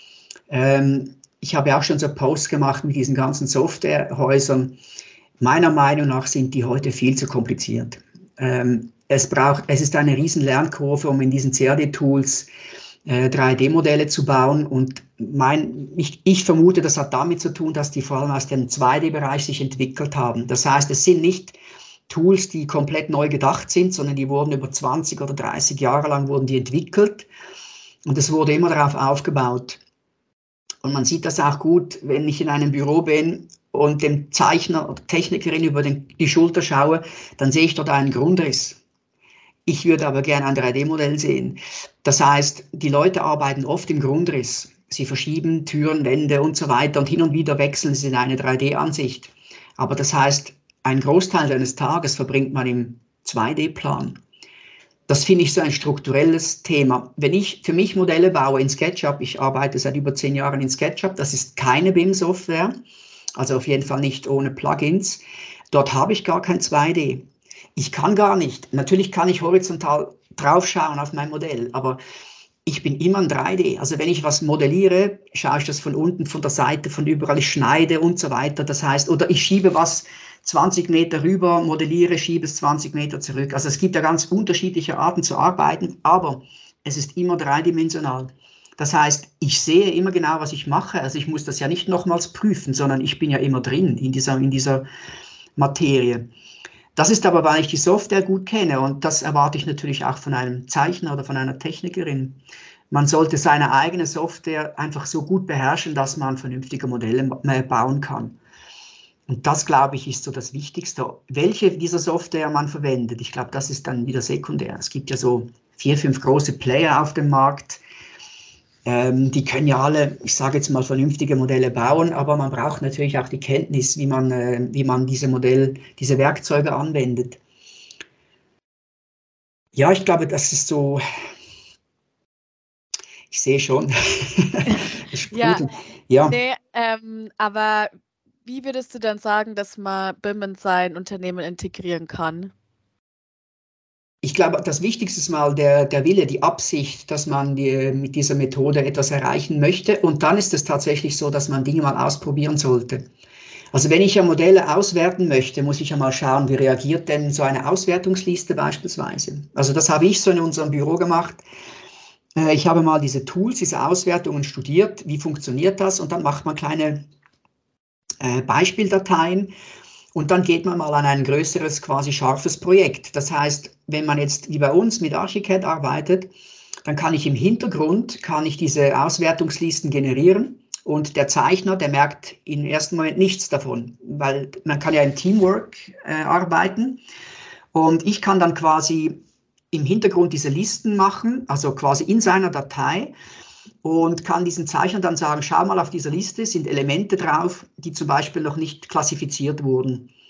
Ähm, ich habe ja auch schon so Posts gemacht mit diesen ganzen Softwarehäusern. Meiner Meinung nach sind die heute viel zu kompliziert. Ähm, es braucht, es ist eine riesen Lernkurve, um in diesen C A D-Tools äh, drei D-Modelle zu bauen. Und mein, ich, ich vermute, das hat damit zu tun, dass die vor allem aus dem zwei D-Bereich sich entwickelt haben. Das heißt, es sind nicht Tools, die komplett neu gedacht sind, sondern die wurden über zwanzig oder dreißig Jahre lang wurden die entwickelt und es wurde immer darauf aufgebaut. Und man sieht das auch gut, wenn ich in einem Büro bin und dem Zeichner oder Technikerin über den, die Schulter schaue, dann sehe ich dort einen Grundriss. Ich würde aber gerne ein drei D-Modell sehen. Das heißt, die Leute arbeiten oft im Grundriss. Sie verschieben Türen, Wände und so weiter und hin und wieder wechseln sie in eine drei D-Ansicht. Aber das heißt, ein Großteil eines Tages verbringt man im zwei D-Plan. Das finde ich so ein strukturelles Thema. Wenn ich für mich Modelle baue in SketchUp, ich arbeite seit über zehn Jahren in SketchUp, das ist keine B I M-Software, also auf jeden Fall nicht ohne Plugins. Dort habe ich gar kein zwei D. Ich kann gar nicht, natürlich kann ich horizontal draufschauen auf mein Modell, aber ich bin immer in drei D. Also wenn ich was modelliere, schaue ich das von unten, von der Seite, von überall, ich schneide und so weiter. Das heißt, oder ich schiebe was zwanzig Meter rüber, modelliere, schiebe es zwanzig Meter zurück. Also es gibt ja ganz unterschiedliche Arten zu arbeiten, aber es ist immer dreidimensional. Das heißt, ich sehe immer genau, was ich mache. Also ich muss das ja nicht nochmals prüfen, sondern ich bin ja immer drin in dieser, in dieser Materie. Das ist aber, weil ich die Software gut kenne und das erwarte ich natürlich auch von einem Zeichner oder von einer Technikerin. Man sollte seine eigene Software einfach so gut beherrschen, dass man vernünftige Modelle bauen kann. Und das, glaube ich, ist so das Wichtigste. Welche dieser Software man verwendet, ich glaube, das ist dann wieder sekundär. Es gibt ja so vier, fünf große Player auf dem Markt. Ähm, die können ja alle, ich sage jetzt mal, vernünftige Modelle bauen, aber man braucht natürlich auch die Kenntnis, wie man, äh, wie man diese Modell, diese Werkzeuge anwendet. Ja, ich glaube, das ist so, ich sehe schon, es sprudelt. Ja, Ja. nee, ähm, aber wie würdest du dann sagen, dass man B I M in sein Unternehmen integrieren kann? Ich glaube, das Wichtigste ist mal der, der Wille, die Absicht, dass man die, mit dieser Methode etwas erreichen möchte. Und dann ist es tatsächlich so, dass man Dinge mal ausprobieren sollte. Also wenn ich ja Modelle auswerten möchte, muss ich ja mal schauen, wie reagiert denn so eine Auswertungsliste beispielsweise. Also das habe ich so in unserem Büro gemacht. Ich habe mal diese Tools, diese Auswertungen studiert, wie funktioniert das, und dann macht man kleine äh, Beispieldateien. Und dann geht man mal an ein größeres, quasi scharfes Projekt. Das heißt, wenn man jetzt wie bei uns mit Archicad arbeitet, dann kann ich im Hintergrund, kann ich diese Auswertungslisten generieren und der Zeichner, der merkt im ersten Moment nichts davon, weil man kann ja im Teamwork äh, arbeiten und ich kann dann quasi im Hintergrund diese Listen machen, also quasi in seiner Datei, und kann diesen Zeichner dann sagen, schau mal, auf dieser Liste sind Elemente drauf, die zum Beispiel noch nicht klassifiziert wurden.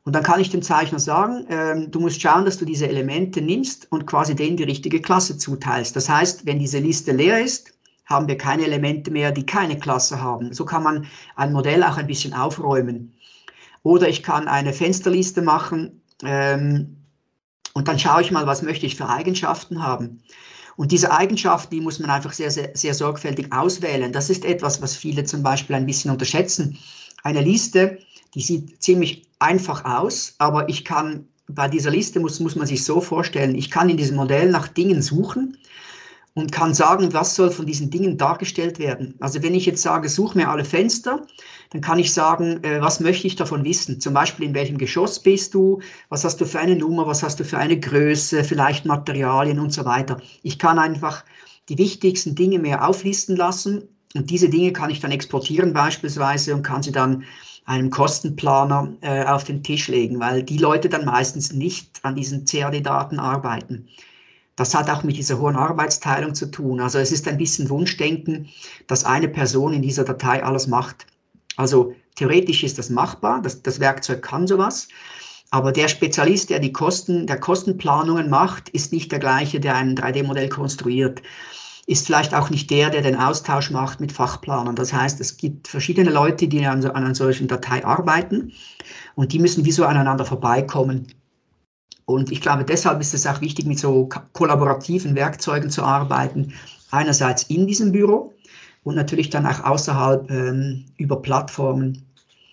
Und dann kann ich dem Zeichner sagen, ähm, du musst schauen, dass du diese Elemente nimmst und quasi denen die richtige Klasse zuteilst. Das heißt, wenn diese Liste leer ist, haben wir keine Elemente mehr, die keine Klasse haben. So kann man ein Modell auch ein bisschen aufräumen. Oder ich kann eine Fensterliste machen ähm, und dann schaue ich mal, was möchte ich für Eigenschaften haben. Und diese Eigenschaften, die muss man einfach sehr, sehr, sehr sorgfältig auswählen. Das ist etwas, was viele zum Beispiel ein bisschen unterschätzen. Eine Liste, die sieht ziemlich einfach aus, aber ich kann, bei dieser Liste muss, muss man sich so vorstellen, ich kann in diesem Modell nach Dingen suchen und kann sagen, was soll von diesen Dingen dargestellt werden. Also wenn ich jetzt sage, such mir alle Fenster, dann kann ich sagen, äh, was möchte ich davon wissen? Zum Beispiel, in welchem Geschoss bist du, was hast du für eine Nummer, was hast du für eine Größe, vielleicht Materialien und so weiter. Ich kann einfach die wichtigsten Dinge mehr auflisten lassen und diese Dinge kann ich dann exportieren beispielsweise und kann sie dann einem Kostenplaner äh, auf den Tisch legen, weil die Leute dann meistens nicht an diesen C A D-Daten arbeiten. Das hat auch mit dieser hohen Arbeitsteilung zu tun. Also es ist ein bisschen Wunschdenken, dass eine Person in dieser Datei alles macht. Also theoretisch ist das machbar, das, das Werkzeug kann sowas, aber der Spezialist, der die Kosten, der Kostenplanungen macht, ist nicht der gleiche, der ein drei D-Modell konstruiert, ist vielleicht auch nicht der, der den Austausch macht mit Fachplanern. Das heißt, es gibt verschiedene Leute, die an, an einer solchen Datei arbeiten und die müssen wie so aneinander vorbeikommen. Und ich glaube, deshalb ist es auch wichtig, mit so kollaborativen Werkzeugen zu arbeiten. Einerseits in diesem Büro und natürlich dann auch außerhalb ähm, über Plattformen.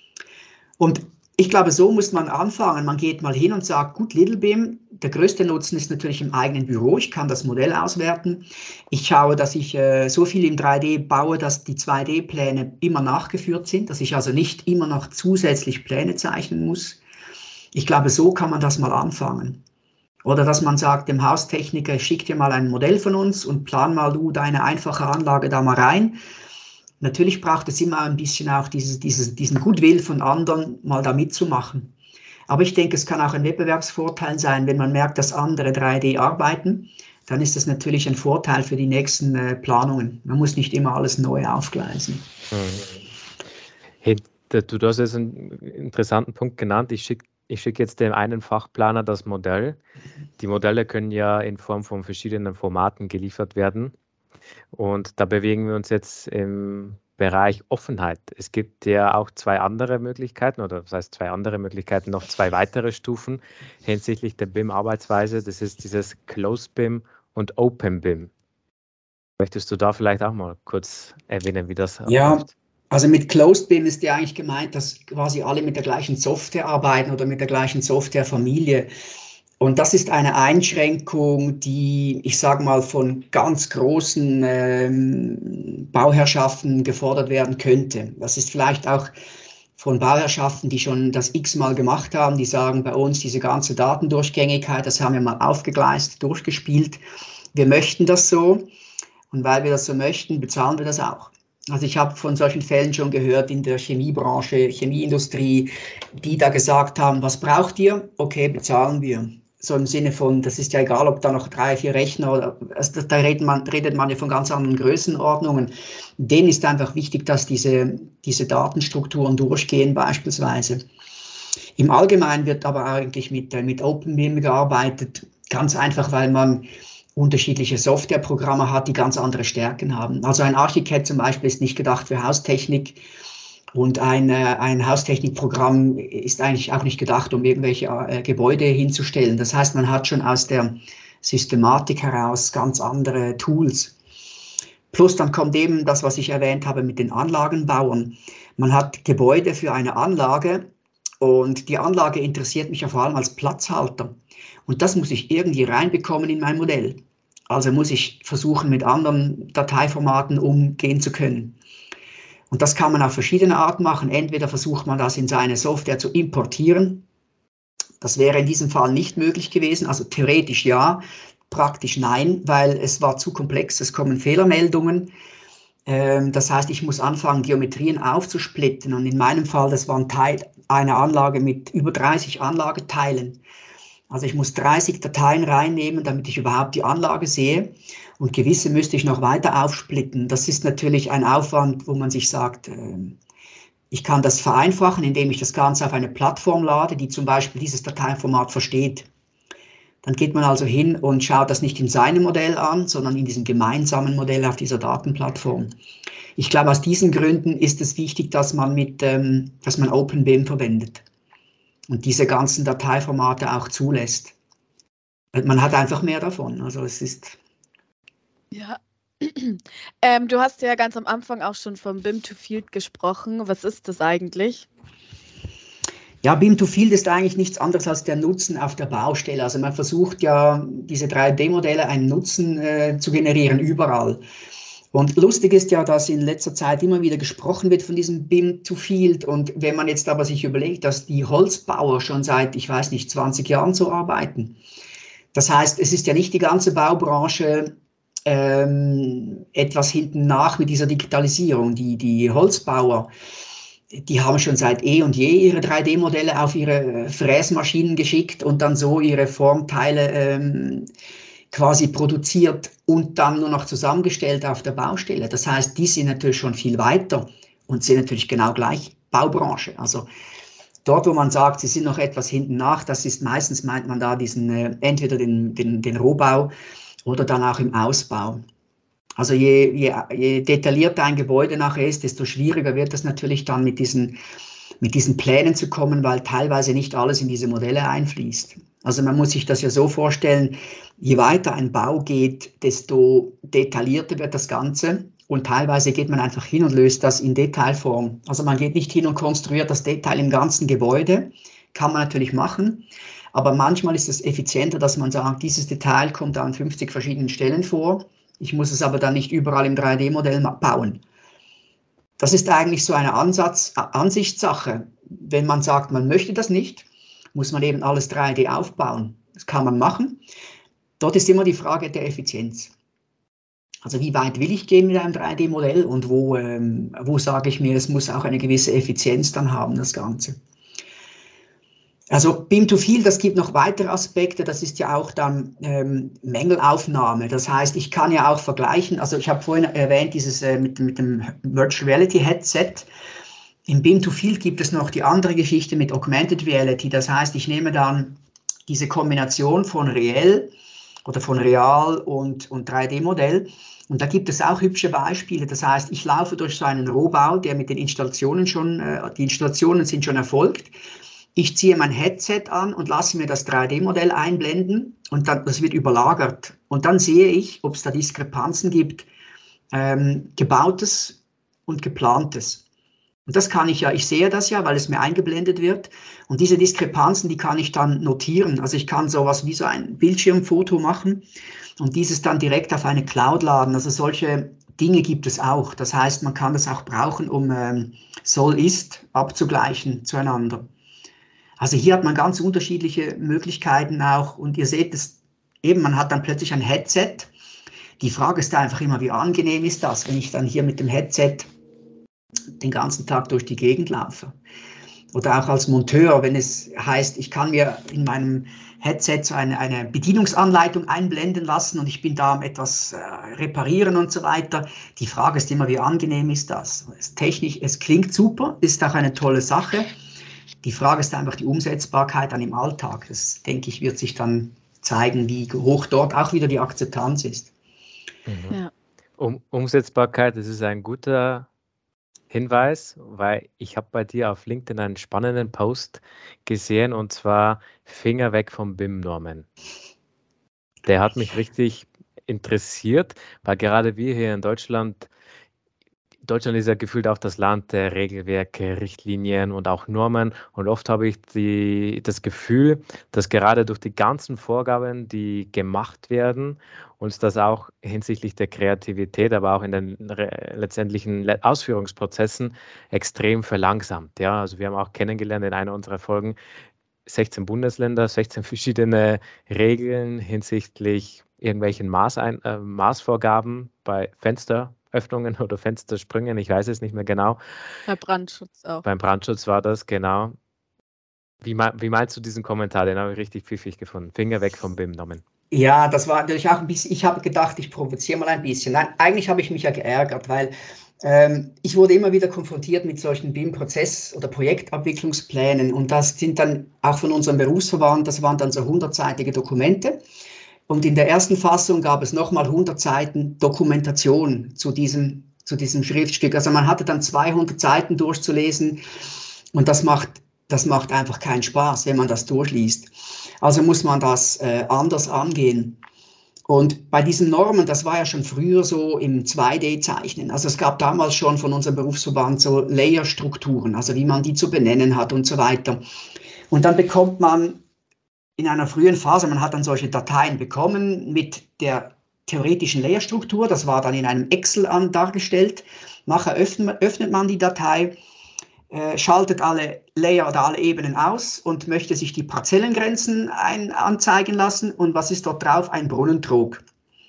Und ich glaube, so muss man anfangen. Man geht mal hin und sagt, gut, LittleBIM, der größte Nutzen ist natürlich im eigenen Büro. Ich kann das Modell auswerten. Ich schaue, dass ich äh, so viel im drei D baue, dass die zwei D-Pläne immer nachgeführt sind, dass ich also nicht immer noch zusätzlich Pläne zeichnen muss. Ich glaube, so kann man das mal anfangen. Oder dass man sagt, dem Haustechniker, schick dir mal ein Modell von uns und plan mal du deine einfache Anlage da mal rein. Natürlich braucht es immer ein bisschen auch dieses, dieses, diesen Goodwill von anderen, mal da mitzumachen. Aber ich denke, es kann auch ein Wettbewerbsvorteil sein, wenn man merkt, dass andere drei D arbeiten, dann ist das natürlich ein Vorteil für die nächsten äh, Planungen. Man muss nicht immer alles neu aufgleisen. Hm. Hey, du hast jetzt einen interessanten Punkt genannt. Ich schicke ich schick jetzt dem einen Fachplaner das Modell. Die Modelle können ja in Form von verschiedenen Formaten geliefert werden. Und da bewegen wir uns jetzt im Bereich Offenheit. Es gibt ja auch zwei andere Möglichkeiten, oder das heißt zwei andere Möglichkeiten, noch zwei weitere Stufen hinsichtlich der B I M-Arbeitsweise. Das ist dieses Closed B I M und Open B I M. Möchtest du da vielleicht auch mal kurz erwähnen, wie das Ja, abläuft? also mit Closed B I M ist ja eigentlich gemeint, dass quasi alle mit der gleichen Software arbeiten oder mit der gleichen Softwarefamilie. Und das ist eine Einschränkung, die, ich sage mal, von ganz großen ähm, Bauherrschaften gefordert werden könnte. Das ist vielleicht auch von Bauherrschaften, die schon das x-mal gemacht haben, die sagen, bei uns diese ganze Datendurchgängigkeit, das haben wir mal aufgegleist, durchgespielt. Wir möchten das so und weil wir das so möchten, bezahlen wir das auch. Also ich habe von solchen Fällen schon gehört in der Chemiebranche, Chemieindustrie, die da gesagt haben, was braucht ihr? Okay, bezahlen wir. So im Sinne von, das ist ja egal, ob da noch drei, vier Rechner, oder, also da redet man, redet man ja von ganz anderen Größenordnungen. Denen ist einfach wichtig, dass diese, diese Datenstrukturen durchgehen beispielsweise. Im Allgemeinen wird aber eigentlich mit, mit Open B I M gearbeitet, ganz einfach, weil man unterschiedliche Softwareprogramme hat, die ganz andere Stärken haben. Also ein Archicad zum Beispiel ist nicht gedacht für Haustechnik und ein, äh, ein Haustechnikprogramm ist eigentlich auch nicht gedacht, um irgendwelche äh, Gebäude hinzustellen. Das heißt, man hat schon aus der Systematik heraus ganz andere Tools. Plus dann kommt eben das, was ich erwähnt habe mit den Anlagenbauern. Man hat Gebäude für eine Anlage und die Anlage interessiert mich ja vor allem als Platzhalter. Und das muss ich irgendwie reinbekommen in mein Modell. Also muss ich versuchen, mit anderen Dateiformaten umgehen zu können. Und das kann man auf verschiedene Arten machen. Entweder versucht man das in seine Software zu importieren. Das wäre in diesem Fall nicht möglich gewesen. Also theoretisch ja, praktisch nein, weil es war zu komplex. Es kommen Fehlermeldungen. Das heißt, ich muss anfangen, Geometrien aufzusplitten. Und in meinem Fall, das war ein Teil einer Anlage mit über dreißig Anlageteilen. Also ich muss dreißig Dateien reinnehmen, damit ich überhaupt die Anlage sehe. Und gewisse müsste ich noch weiter aufsplitten. Das ist natürlich ein Aufwand, wo man sich sagt, äh, Ich kann das vereinfachen, indem ich das Ganze auf eine Plattform lade, die zum Beispiel dieses Dateiformat versteht. Dann geht man also hin und schaut das nicht in seinem Modell an, sondern in diesem gemeinsamen Modell auf dieser Datenplattform. Ich glaube, aus diesen Gründen ist es wichtig, dass man mit, ähm, dass man OpenBIM verwendet und diese ganzen Dateiformate auch zulässt. Man hat einfach mehr davon. Also es ist. Ja. ähm, du hast ja ganz am Anfang auch schon vom B I M to Field gesprochen. Was ist das eigentlich? Ja, B I M to Field ist eigentlich nichts anderes als der Nutzen auf der Baustelle. Also man versucht ja, diese drei D-Modelle einen Nutzen äh, zu generieren überall. Und lustig ist ja, dass in letzter Zeit immer wieder gesprochen wird von diesem B I M to Field. Und wenn man jetzt aber sich überlegt, dass die Holzbauer schon seit, ich weiß nicht, zwanzig Jahren so arbeiten. Das heißt, es ist ja nicht die ganze Baubranche ähm, etwas hinten nach mit dieser Digitalisierung. Die, die Holzbauer, die haben schon seit eh und je ihre drei D-Modelle auf ihre Fräsmaschinen geschickt und dann so ihre Formteile ähm, quasi produziert und dann nur noch zusammengestellt auf der Baustelle. Das heißt, die sind natürlich schon viel weiter und sind natürlich genau gleich Baubranche. Also dort, wo man sagt, sie sind noch etwas hinten nach, das ist meistens, meint man da diesen, äh, entweder den, den, den Rohbau oder dann auch im Ausbau. Also je, je, je detaillierter ein Gebäude nachher ist, desto schwieriger wird es natürlich dann mit diesen, mit diesen Plänen zu kommen, weil teilweise nicht alles in diese Modelle einfließt. Also man muss sich das ja so vorstellen, je weiter ein Bau geht, desto detaillierter wird das Ganze. Und teilweise geht man einfach hin und löst das in Detailform. Also man geht nicht hin und konstruiert das Detail im ganzen Gebäude. Kann man natürlich machen. Aber manchmal ist es effizienter, dass man sagt, dieses Detail kommt an fünfzig verschiedenen Stellen vor. Ich muss es aber dann nicht überall im drei D-Modell bauen. Das ist eigentlich so eine Ansatz, Ansichtssache. Wenn man sagt, man möchte das nicht, muss man eben alles drei D aufbauen. Das kann man machen. Dort ist immer die Frage der Effizienz. Also wie weit will ich gehen mit einem drei D-Modell und wo, ähm, wo sage ich mir, es muss auch eine gewisse Effizienz dann haben, das Ganze. Also B I M to Field, das gibt noch weitere Aspekte, das ist ja auch dann ähm, Mängelaufnahme. Das heißt, ich kann ja auch vergleichen, also ich habe vorhin erwähnt, dieses äh, mit, mit dem Virtual Reality Headset. Im B I M to Field gibt es noch die andere Geschichte mit Augmented Reality. Das heißt, ich nehme dann diese Kombination von reell oder von real und, und drei D-Modell. Und da gibt es auch hübsche Beispiele. Das heißt, ich laufe durch so einen Rohbau, der mit den Installationen schon, äh, die Installationen sind schon erfolgt. Ich ziehe mein Headset an und lasse mir das drei D-Modell einblenden und dann, das wird überlagert. Und dann sehe ich, ob es da Diskrepanzen gibt, ähm, gebautes und geplantes. Und das kann ich ja, ich sehe das ja, weil es mir eingeblendet wird. Und diese Diskrepanzen, die kann ich dann notieren. Also ich kann sowas wie so ein Bildschirmfoto machen und dieses dann direkt auf eine Cloud laden. Also solche Dinge gibt es auch. Das heißt, man kann das auch brauchen, um ähm, Soll-Ist abzugleichen zueinander. Also hier hat man ganz unterschiedliche Möglichkeiten auch und ihr seht es eben, man hat dann plötzlich ein Headset. Die Frage ist einfach immer, wie angenehm ist das, wenn ich dann hier mit dem Headset den ganzen Tag durch die Gegend laufe. Oder auch als Monteur, wenn es heißt, ich kann mir in meinem Headset so eine, eine Bedienungsanleitung einblenden lassen und ich bin da am etwas äh, reparieren und so weiter. Die Frage ist immer, wie angenehm ist das? Es technisch, es klingt super, ist auch eine tolle Sache. Die Frage ist einfach die Umsetzbarkeit dann im Alltag. Das, denke ich, wird sich dann zeigen, wie hoch dort auch wieder die Akzeptanz ist. Mhm. Ja. Um, Umsetzbarkeit, das ist ein guter Hinweis, weil ich habe bei dir auf LinkedIn einen spannenden Post gesehen und zwar Finger weg vom B I M-Normen. Der hat mich richtig interessiert, weil gerade wir hier in Deutschland Deutschland ist ja gefühlt auch das Land der Regelwerke, Richtlinien und auch Normen. Und oft habe ich die, das Gefühl, dass gerade durch die ganzen Vorgaben, die gemacht werden, uns das auch hinsichtlich der Kreativität, aber auch in den letztendlichen Ausführungsprozessen extrem verlangsamt. Ja, also wir haben auch kennengelernt in einer unserer Folgen sechzehn Bundesländer, sechzehn verschiedene Regeln hinsichtlich irgendwelchen Maßein, äh, Maßvorgaben bei Fensteröffnungen oder Fenstersprüngen, ich weiß es nicht mehr genau. Bei Brandschutz auch. Beim Brandschutz war das, genau. Wie, wie meinst du diesen Kommentar? Den habe ich richtig pfiffig gefunden. Finger weg vom B I M-Normen. Ja, das war natürlich auch ein bisschen, ich habe gedacht, ich provoziere mal ein bisschen. Nein, eigentlich habe ich mich ja geärgert, weil Ähm, ich wurde immer wieder konfrontiert mit solchen B I M-Prozess- oder Projektabwicklungsplänen und das sind dann auch von unserem Berufsverband, das waren dann so hundertseitige Dokumente. Und in der ersten Fassung gab es nochmal hundert Seiten Dokumentation zu diesem, zu diesem Schriftstück. Also man hatte dann zweihundert Seiten durchzulesen und das macht, das macht einfach keinen Spaß, wenn man das durchliest. Also muss man das äh, anders angehen. Und bei diesen Normen, das war ja schon früher so im zwei D-Zeichnen. Also es gab damals schon von unserem Berufsverband so Layer-Strukturen, also wie man die zu benennen hat und so weiter. Und dann bekommt man in einer frühen Phase, man hat dann solche Dateien bekommen mit der theoretischen Layerstruktur, das war dann in einem Excel an, dargestellt. Nachher öffnet, öffnet man die Datei, äh, schaltet alle Layer oder alle Ebenen aus und möchte sich die Parzellengrenzen ein, anzeigen lassen. Und was ist dort drauf? Ein Brunnentrog.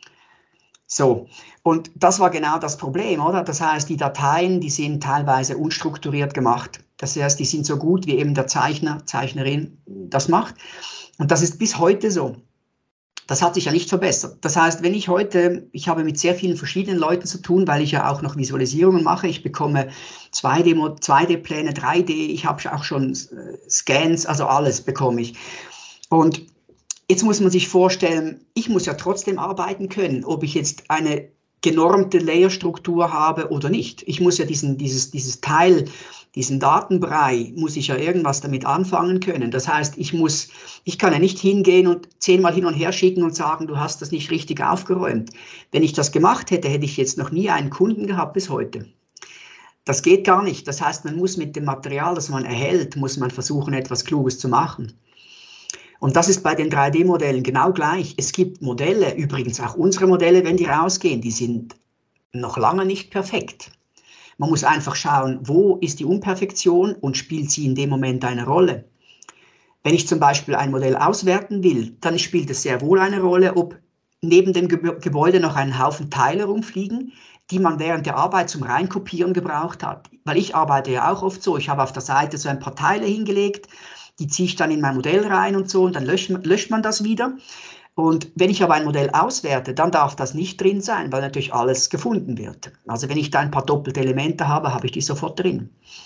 So, und das war genau das Problem, oder? Das heißt, die Dateien, die sind teilweise unstrukturiert gemacht. Das heißt, die sind so gut, wie eben der Zeichner, Zeichnerin das macht. Und das ist bis heute so. Das hat sich ja nicht verbessert. Das heißt, wenn ich heute, ich habe mit sehr vielen verschiedenen Leuten zu tun, weil ich ja auch noch Visualisierungen mache. Ich bekomme zwei D-Pläne, drei D, ich habe auch schon Scans, also alles bekomme ich. Und jetzt muss man sich vorstellen, ich muss ja trotzdem arbeiten können, ob ich jetzt eine genormte Layerstruktur habe oder nicht. Ich muss ja diesen, dieses, dieses Teil, diesen Datenbrei, muss ich ja irgendwas damit anfangen können. Das heißt, ich muss, ich kann ja nicht hingehen und zehnmal hin und her schicken und sagen, du hast das nicht richtig aufgeräumt. Wenn ich das gemacht hätte, hätte ich jetzt noch nie einen Kunden gehabt bis heute. Das geht gar nicht. Das heißt, man muss mit dem Material, das man erhält, muss man versuchen, etwas Kluges zu machen. Und das ist bei den drei D-Modellen genau gleich. Es gibt Modelle, übrigens auch unsere Modelle, wenn die rausgehen, die sind noch lange nicht perfekt. Man muss einfach schauen, wo ist die Unperfektion und spielt sie in dem Moment eine Rolle. Wenn ich zum Beispiel ein Modell auswerten will, dann spielt es sehr wohl eine Rolle, ob neben dem Gebäude noch einen Haufen Teile rumfliegen, die man während der Arbeit zum Reinkopieren gebraucht hat. Weil ich arbeite ja auch oft so, ich habe auf der Seite so ein paar Teile hingelegt, die ziehe ich dann in mein Modell rein und so und dann löscht, löscht man das wieder. Und wenn ich aber ein Modell auswerte, dann darf das nicht drin sein, weil natürlich alles gefunden wird. Also wenn ich da ein paar doppelte Elemente habe, habe ich die sofort drin.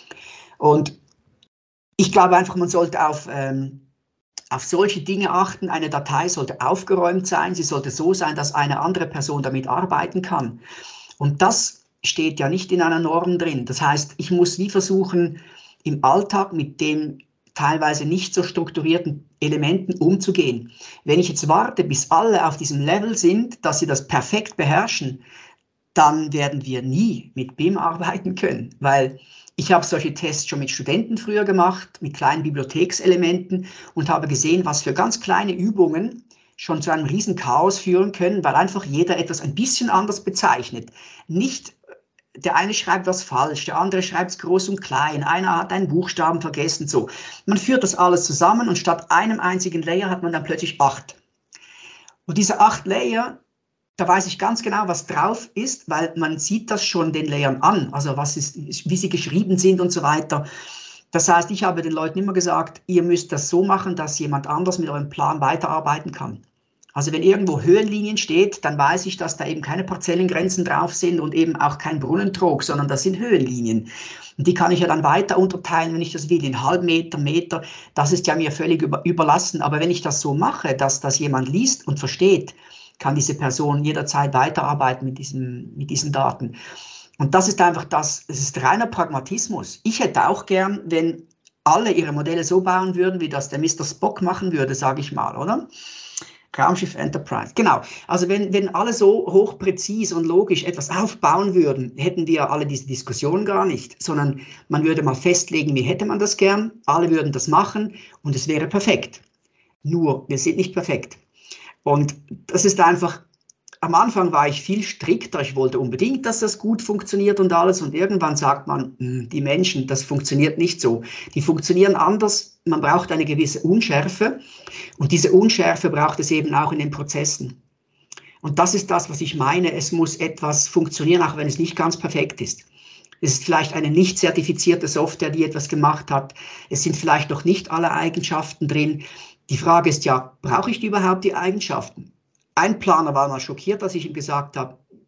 Und ich glaube einfach, man sollte auf, ähm, auf solche Dinge achten. Eine Datei sollte aufgeräumt sein, sie sollte so sein, dass eine andere Person damit arbeiten kann. Und das steht ja nicht in einer Norm drin. Das heißt, ich muss nie versuchen, im Alltag mit dem teilweise nicht so strukturierten Elementen umzugehen. Wenn ich jetzt warte, bis alle auf diesem Level sind, dass sie das perfekt beherrschen, dann werden wir nie mit B I M arbeiten können, weil ich habe solche Tests schon mit Studenten früher gemacht, mit kleinen Bibliothekselementen und habe gesehen, was für ganz kleine Übungen schon zu einem riesen Chaos führen können, weil einfach jeder etwas ein bisschen anders bezeichnet. Nicht der eine schreibt was falsch, der andere schreibt es groß und klein, einer hat einen Buchstaben vergessen, so. Man führt das alles zusammen und statt einem einzigen Layer hat man dann plötzlich acht. Und diese acht Layer, da weiß ich ganz genau, was drauf ist, weil man sieht das schon den Layern an, also was ist, wie sie geschrieben sind und so weiter. Das heißt, ich habe den Leuten immer gesagt, ihr müsst das so machen, dass jemand anders mit eurem Plan weiterarbeiten kann. Also wenn irgendwo Höhenlinien steht, dann weiß ich, dass da eben keine Parzellengrenzen drauf sind und eben auch kein Brunnentrog, sondern das sind Höhenlinien. Und die kann ich ja dann weiter unterteilen, wenn ich das will, in Halbmeter, Meter. Das ist ja mir völlig über, überlassen. Aber wenn ich das so mache, dass das jemand liest und versteht, kann diese Person jederzeit weiterarbeiten mit diesen, mit diesen Daten. Und das ist einfach das, es ist reiner Pragmatismus. Ich hätte auch gern, wenn alle ihre Modelle so bauen würden, wie das der Mister Spock machen würde, sage ich mal, oder? Raumschiff Enterprise, genau. Also wenn, wenn alle so hochpräzis und logisch etwas aufbauen würden, hätten wir alle diese Diskussion gar nicht, sondern man würde mal festlegen, wie hätte man das gern, alle würden das machen und es wäre perfekt. Nur, wir sind nicht perfekt. Und das ist einfach, am Anfang war ich viel strikter, ich wollte unbedingt, dass das gut funktioniert und alles und irgendwann sagt man, die Menschen, das funktioniert nicht so. Die funktionieren anders, man braucht eine gewisse Unschärfe und diese Unschärfe braucht es eben auch in den Prozessen. Und das ist das, was ich meine, es muss etwas funktionieren, auch wenn es nicht ganz perfekt ist. Es ist vielleicht eine nicht zertifizierte Software, die etwas gemacht hat, es sind vielleicht noch nicht alle Eigenschaften drin. Die Frage ist ja, brauche ich überhaupt die Eigenschaften? Ein Planer war mal schockiert, als ich ihm gesagt habe,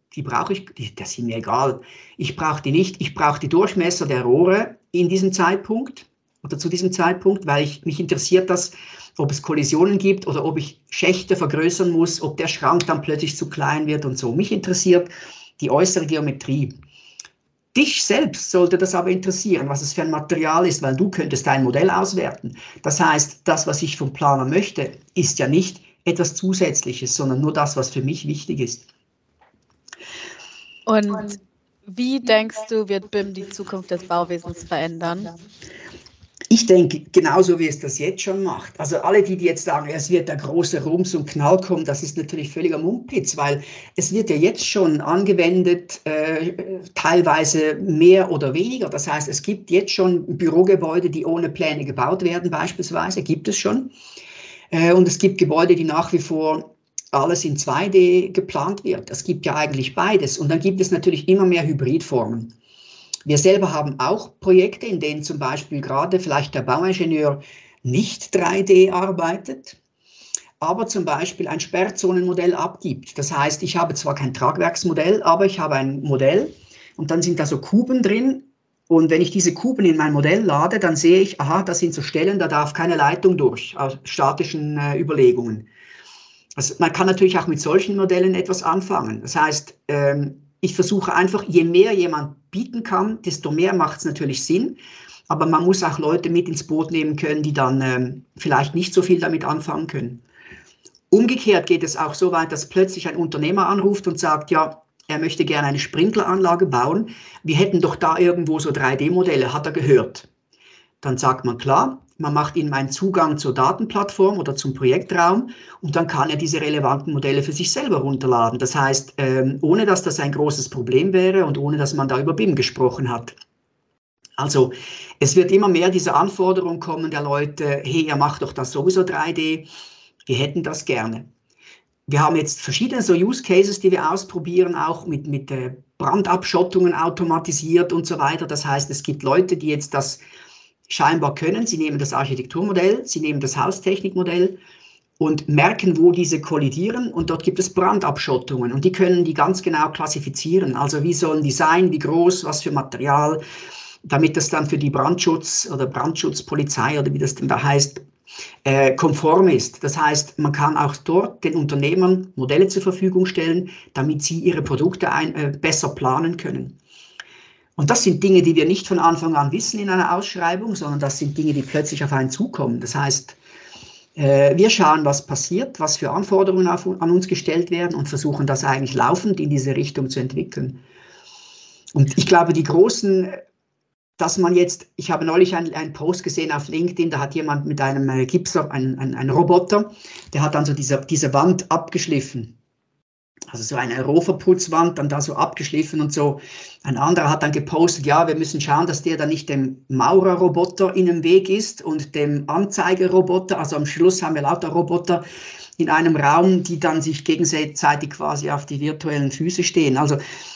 die brauche ich, die, das ist mir egal. Ich brauche die nicht. Ich brauche die Durchmesser der Rohre in diesem Zeitpunkt oder zu diesem Zeitpunkt, weil ich, mich interessiert das, ob es Kollisionen gibt oder ob ich Schächte vergrößern muss, ob der Schrank dann plötzlich zu klein wird und so. Mich interessiert die äußere Geometrie. Dich selbst sollte das aber interessieren, was es für ein Material ist, weil du könntest dein Modell auswerten. Das heißt, das, was ich vom Planer möchte, ist ja nicht etwas Zusätzliches, sondern nur das, was für mich wichtig ist. Und wie denkst du, wird B I M die Zukunft des Bauwesens verändern? Ich denke, genauso wie es das jetzt schon macht. Also alle, die, die jetzt sagen, es wird der große Rums und Knall kommen, das ist natürlich völliger Mumpitz, weil es wird ja jetzt schon angewendet, äh, teilweise mehr oder weniger. Das heißt, es gibt jetzt schon Bürogebäude, die ohne Pläne gebaut werden, beispielsweise, gibt es schon. Äh, und es gibt Gebäude, die nach wie vor alles in zwei D geplant wird. Es gibt ja eigentlich beides. Und dann gibt es natürlich immer mehr Hybridformen. Wir selber haben auch Projekte, in denen zum Beispiel gerade vielleicht der Bauingenieur nicht drei D arbeitet, aber zum Beispiel ein Sperrzonenmodell abgibt. Das heißt, ich habe zwar kein Tragwerksmodell, aber ich habe ein Modell und dann sind da so Kuben drin. Und wenn ich diese Kuben in mein Modell lade, dann sehe ich, aha, das sind so Stellen, da darf keine Leitung durch, aus statischen äh, Überlegungen. Also man kann natürlich auch mit solchen Modellen etwas anfangen. Das heißt, ähm, ich versuche einfach, je mehr jemand bieten kann, desto mehr macht es natürlich Sinn. Aber man muss auch Leute mit ins Boot nehmen können, die dann ähm, vielleicht nicht so viel damit anfangen können. Umgekehrt geht es auch so weit, dass plötzlich ein Unternehmer anruft und sagt, ja, er möchte gerne eine Sprinkleranlage bauen. Wir hätten doch da irgendwo so drei D Modelle, hat er gehört. Dann sagt man, klar, man macht ihm einen Zugang zur Datenplattform oder zum Projektraum und dann kann er diese relevanten Modelle für sich selber runterladen. Das heißt, ähm, ohne dass das ein großes Problem wäre und ohne dass man da über B I M gesprochen hat. Also es wird immer mehr diese Anforderung kommen der Leute, hey, ihr macht doch das sowieso drei D, wir hätten das gerne. Wir haben jetzt verschiedene so Use Cases, die wir ausprobieren, auch mit, mit äh, Brandabschottungen automatisiert und so weiter. Das heißt, es gibt Leute, die jetzt das scheinbar können. Sie nehmen das Architekturmodell, sie nehmen das Haustechnikmodell und merken, wo diese kollidieren und dort gibt es Brandabschottungen und die können die ganz genau klassifizieren. Also wie soll ein Design, wie groß, was für Material, damit das dann für die Brandschutz- oder Brandschutzpolizei oder wie das denn da heißt, äh, konform ist. Das heißt, man kann auch dort den Unternehmern Modelle zur Verfügung stellen, damit sie ihre Produkte ein, äh, besser planen können. Und das sind Dinge, die wir nicht von Anfang an wissen in einer Ausschreibung, sondern das sind Dinge, die plötzlich auf einen zukommen. Das heißt, äh, wir schauen, was passiert, was für Anforderungen auf, an uns gestellt werden und versuchen das eigentlich laufend in diese Richtung zu entwickeln. Und ich glaube, die großen, dass man jetzt, ich habe neulich einen, einen Post gesehen auf LinkedIn, da hat jemand mit einem äh, Gipser, ein, ein, ein Roboter, der hat dann so diese, diese Wand abgeschliffen. Also so eine Rohverputzwand, dann da so abgeschliffen und so. Ein anderer hat dann gepostet, ja, wir müssen schauen, dass der dann nicht dem Maurerroboter in dem Weg ist und dem Anzeigeroboter. Also am Schluss haben wir lauter Roboter in einem Raum, die dann sich gegenseitig quasi auf die virtuellen Füße stehen. Also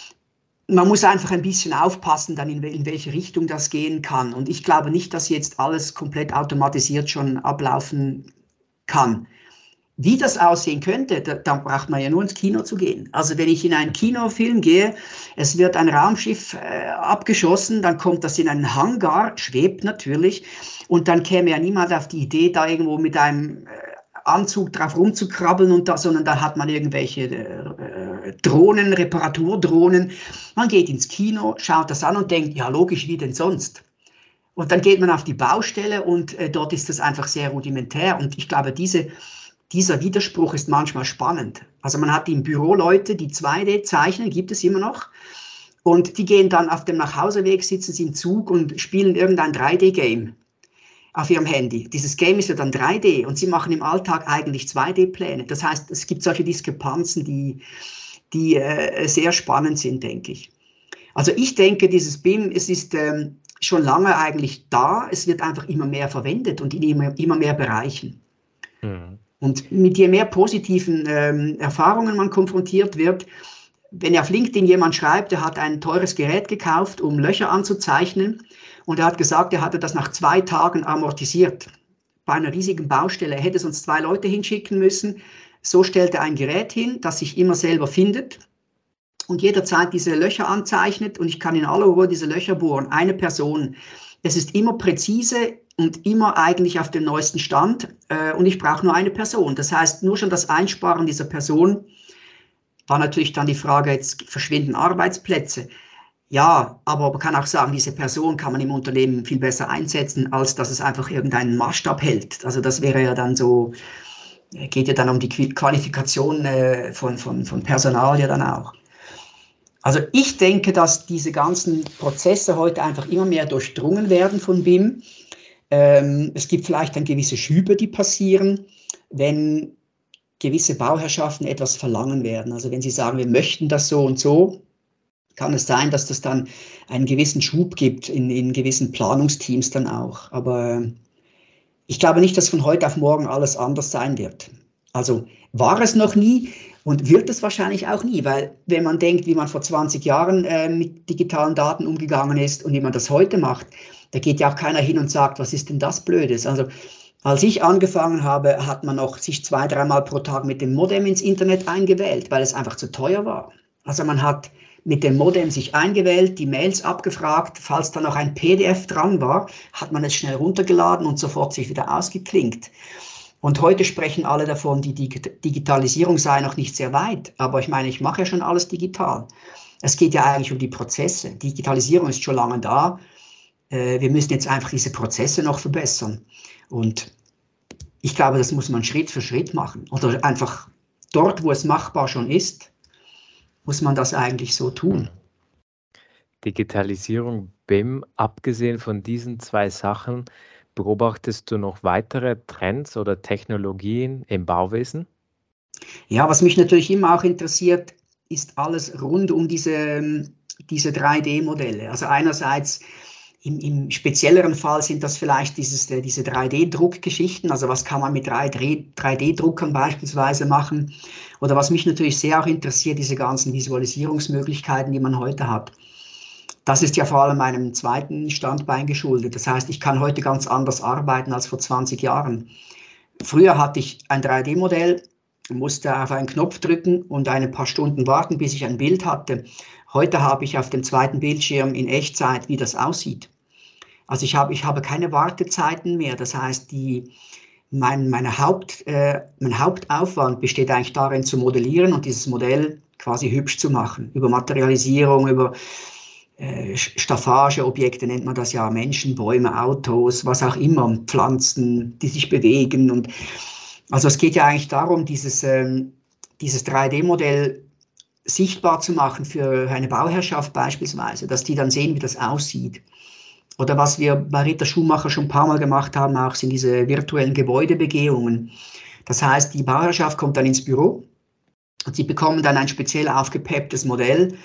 man muss einfach ein bisschen aufpassen, dann in, in welche Richtung das gehen kann. Und ich glaube nicht, dass jetzt alles komplett automatisiert schon ablaufen kann. Wie das aussehen könnte, da, da braucht man ja nur ins Kino zu gehen. Also wenn ich in einen Kinofilm gehe, es wird ein Raumschiff äh, abgeschossen, dann kommt das in einen Hangar, schwebt natürlich, und dann käme ja niemand auf die Idee, da irgendwo mit einem äh, Anzug drauf rumzukrabbeln, und da, sondern da hat man irgendwelche äh, Drohnen, Reparaturdrohnen. Man geht ins Kino, schaut das an und denkt, ja logisch, wie denn sonst? Und dann geht man auf die Baustelle und äh, dort ist das einfach sehr rudimentär. Und ich glaube, diese Dieser Widerspruch ist manchmal spannend. Also man hat im Büro Leute, die zwei D zeichnen, gibt es immer noch. Und die gehen dann auf dem Nachhauseweg, sitzen sie im Zug und spielen irgendein drei D Game auf ihrem Handy. Dieses Game ist ja dann drei D und sie machen im Alltag eigentlich zwei D Pläne. Das heißt, es gibt solche Diskrepanzen, die, die äh, sehr spannend sind, denke ich. Also ich denke, dieses B I M, es ist ähm, schon lange eigentlich da. Es wird einfach immer mehr verwendet und in immer, immer mehr Bereichen. Mhm. Und mit je mehr positiven ähm, Erfahrungen man konfrontiert wird, wenn auf LinkedIn jemand schreibt, er hat ein teures Gerät gekauft, um Löcher anzuzeichnen, und er hat gesagt, er hatte das nach zwei Tagen amortisiert. Bei einer riesigen Baustelle, er hätte sonst zwei Leute hinschicken müssen. So stellt er ein Gerät hin, das sich immer selber findet. und jederzeit diese Löcher anzeichnet und ich kann in aller Ruhe diese Löcher bohren. Eine Person. Es ist immer präzise und immer eigentlich auf dem neuesten Stand äh, und ich brauche nur eine Person. Das heißt, nur schon das Einsparen dieser Person war natürlich dann die Frage, jetzt verschwinden Arbeitsplätze. Ja, aber man kann auch sagen, diese Person kann man im Unternehmen viel besser einsetzen, als dass es einfach irgendeinen Maßstab hält. Also das wäre ja dann so, geht ja dann um die Qualifikation äh, von, von, von Personal ja dann auch. Also ich denke, dass diese ganzen Prozesse heute einfach immer mehr durchdrungen werden von B I M. Ähm, es gibt vielleicht dann gewisse Schübe, die passieren, wenn gewisse Bauherrschaften etwas verlangen werden. Also wenn sie sagen, wir möchten das so und so, kann es sein, dass das dann einen gewissen Schub gibt in, in gewissen Planungsteams dann auch. Aber ich glaube nicht, dass von heute auf morgen alles anders sein wird. Also war es noch nie und wird es wahrscheinlich auch nie, weil wenn man denkt, wie man vor zwanzig Jahren äh, mit digitalen Daten umgegangen ist und wie man das heute macht, da geht ja auch keiner hin und sagt, was ist denn das Blödes? Also als ich angefangen habe, hat man noch sich zwei, dreimal pro Tag mit dem Modem ins Internet eingewählt, weil es einfach zu teuer war. Also man hat mit dem Modem sich eingewählt, die Mails abgefragt, falls da noch ein P D F dran war, hat man es schnell runtergeladen und sofort sich wieder ausgeklinkt. Und heute sprechen alle davon, die Digitalisierung sei noch nicht sehr weit, aber ich meine, ich mache ja schon alles digital. Es geht ja eigentlich um die Prozesse. Digitalisierung ist schon lange da. Wir müssen jetzt einfach diese Prozesse noch verbessern. Und ich glaube, das muss man Schritt für Schritt machen. Oder einfach dort, wo es machbar schon ist, muss man das eigentlich so tun. Digitalisierung, B I M, abgesehen von diesen zwei Sachen, beobachtest du noch weitere Trends oder Technologien im Bauwesen? Ja, was mich natürlich immer auch interessiert, ist alles rund um diese, diese drei D-Modelle. Also einerseits im, im spezielleren Fall sind das vielleicht dieses, diese drei D-Druckgeschichten, also was kann man mit drei D-Druckern beispielsweise machen. Oder was mich natürlich sehr auch interessiert, diese ganzen Visualisierungsmöglichkeiten, die man heute hat. Das ist ja vor allem meinem zweiten Standbein geschuldet. Das heißt, ich kann heute ganz anders arbeiten als vor zwanzig Jahren. Früher hatte ich ein drei D-Modell, musste auf einen Knopf drücken und ein paar Stunden warten, bis ich ein Bild hatte. Heute habe ich auf dem zweiten Bildschirm in Echtzeit, wie das aussieht. Also ich habe, ich habe keine Wartezeiten mehr. Das heißt, die, mein, meine Haupt, äh, mein Hauptaufwand besteht eigentlich darin, zu modellieren und dieses Modell quasi hübsch zu machen. Über Materialisierung, über äh, Staffageobjekte nennt man das ja, Menschen, Bäume, Autos, was auch immer, Pflanzen, die sich bewegen. Und also es geht ja eigentlich darum, dieses, ähm, dieses drei D-Modell sichtbar zu machen für eine Bauherrschaft beispielsweise, dass die dann sehen, wie das aussieht. Oder was wir bei Rita Schumacher schon ein paar Mal gemacht haben, auch sind diese virtuellen Gebäudebegehungen. Das heißt, die Bauherrschaft kommt dann ins Büro und sie bekommen dann ein speziell aufgepepptes Modell.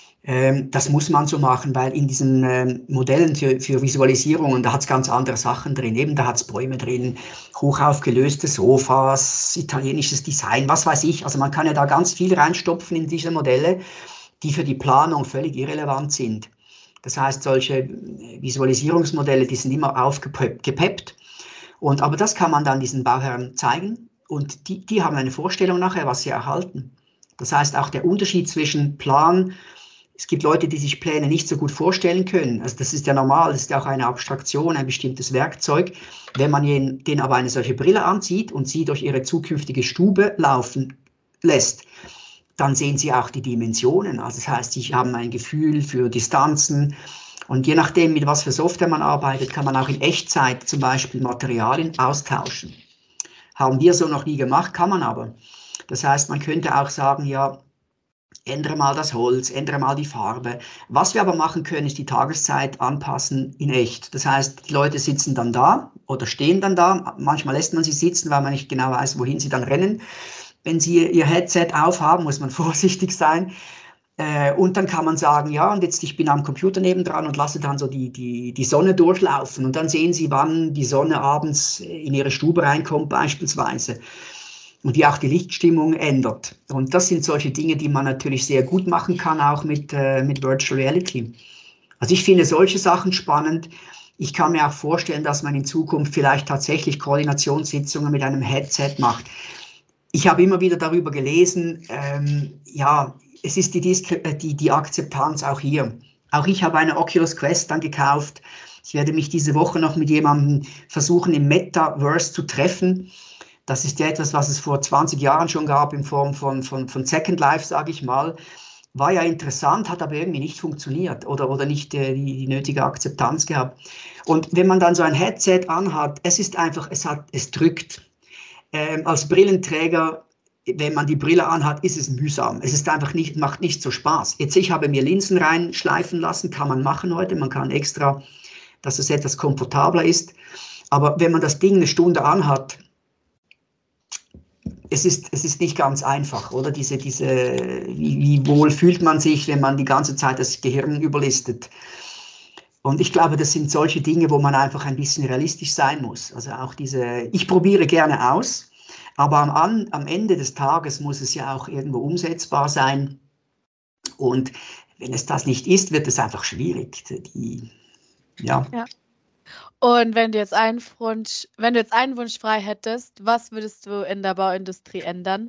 Das muss man so machen, weil in diesen Modellen für, für Visualisierungen, da hat es ganz andere Sachen drin. Eben, da hat es Bäume drin, hochaufgelöste Sofas, italienisches Design, was weiß ich. Also man kann ja da ganz viel reinstopfen in diese Modelle, die für die Planung völlig irrelevant sind. Das heißt, solche Visualisierungsmodelle, die sind immer aufgepeppt. Und, aber das kann man dann diesen Bauherren zeigen und die, die haben eine Vorstellung nachher, was sie erhalten. Das heißt, auch der Unterschied zwischen Plan, es gibt Leute, die sich Pläne nicht so gut vorstellen können. Also das ist ja normal, das ist ja auch eine Abstraktion, ein bestimmtes Werkzeug. Wenn man denen aber eine solche Brille anzieht und sie durch ihre zukünftige Stube laufen lässt, dann sehen sie auch die Dimensionen. Also das heißt, sie haben ein Gefühl für Distanzen und je nachdem, mit was für Software man arbeitet, kann man auch in Echtzeit zum Beispiel Materialien austauschen. Haben wir so noch nie gemacht, kann man aber. Das heißt, man könnte auch sagen, ja, ändere mal das Holz, ändere mal die Farbe. Was wir aber machen können, ist die Tageszeit anpassen in echt. Das heißt, die Leute sitzen dann da oder stehen dann da. Manchmal lässt man sie sitzen, weil man nicht genau weiß, wohin sie dann rennen. Wenn sie ihr Headset aufhaben, muss man vorsichtig sein. Äh, und dann kann man sagen, ja, und jetzt ich bin am Computer nebendran und lasse dann so die, die, die Sonne durchlaufen. Und dann sehen Sie, wann die Sonne abends in Ihre Stube reinkommt beispielsweise. Und wie auch die Lichtstimmung ändert. Und das sind solche Dinge, die man natürlich sehr gut machen kann, auch mit, äh, mit Virtual Reality. Also ich finde solche Sachen spannend. Ich kann mir auch vorstellen, dass man in Zukunft vielleicht tatsächlich Koordinationssitzungen mit einem Headset macht. Ich habe immer wieder darüber gelesen, ähm, ja, es ist die, die, die Akzeptanz auch hier. Auch ich habe eine Oculus Quest dann gekauft. Ich werde mich diese Woche noch mit jemandem versuchen, im Metaverse zu treffen. Das ist ja etwas, was es vor zwanzig Jahren schon gab, in Form von, von, von Second Life, sage ich mal. War ja interessant, hat aber irgendwie nicht funktioniert oder, oder nicht äh, die, die nötige Akzeptanz gehabt. Und wenn man dann so ein Headset anhat, es ist einfach, es, hat, es drückt. Ähm, als Brillenträger, wenn man die Brille anhat, ist es mühsam. Es ist einfach nicht, macht nicht so Spaß. Jetzt, ich habe mir Linsen reinschleifen lassen, kann man machen heute. Man kann extra, dass es etwas komfortabler ist. Aber wenn man das Ding eine Stunde anhat, Es ist, es ist nicht ganz einfach, oder? Diese, diese, wie, wie wohl fühlt man sich, wenn man die ganze Zeit das Gehirn überlistet? Und ich glaube, das sind solche Dinge, wo man einfach ein bisschen realistisch sein muss. Also auch diese, ich probiere gerne aus, aber am, am Ende des Tages muss es ja auch irgendwo umsetzbar sein. Und wenn es das nicht ist, wird es einfach schwierig. Die, ja. Ja. Und wenn du jetzt einen Wunsch, wenn du jetzt einen Wunsch frei hättest, was würdest du in der Bauindustrie ändern?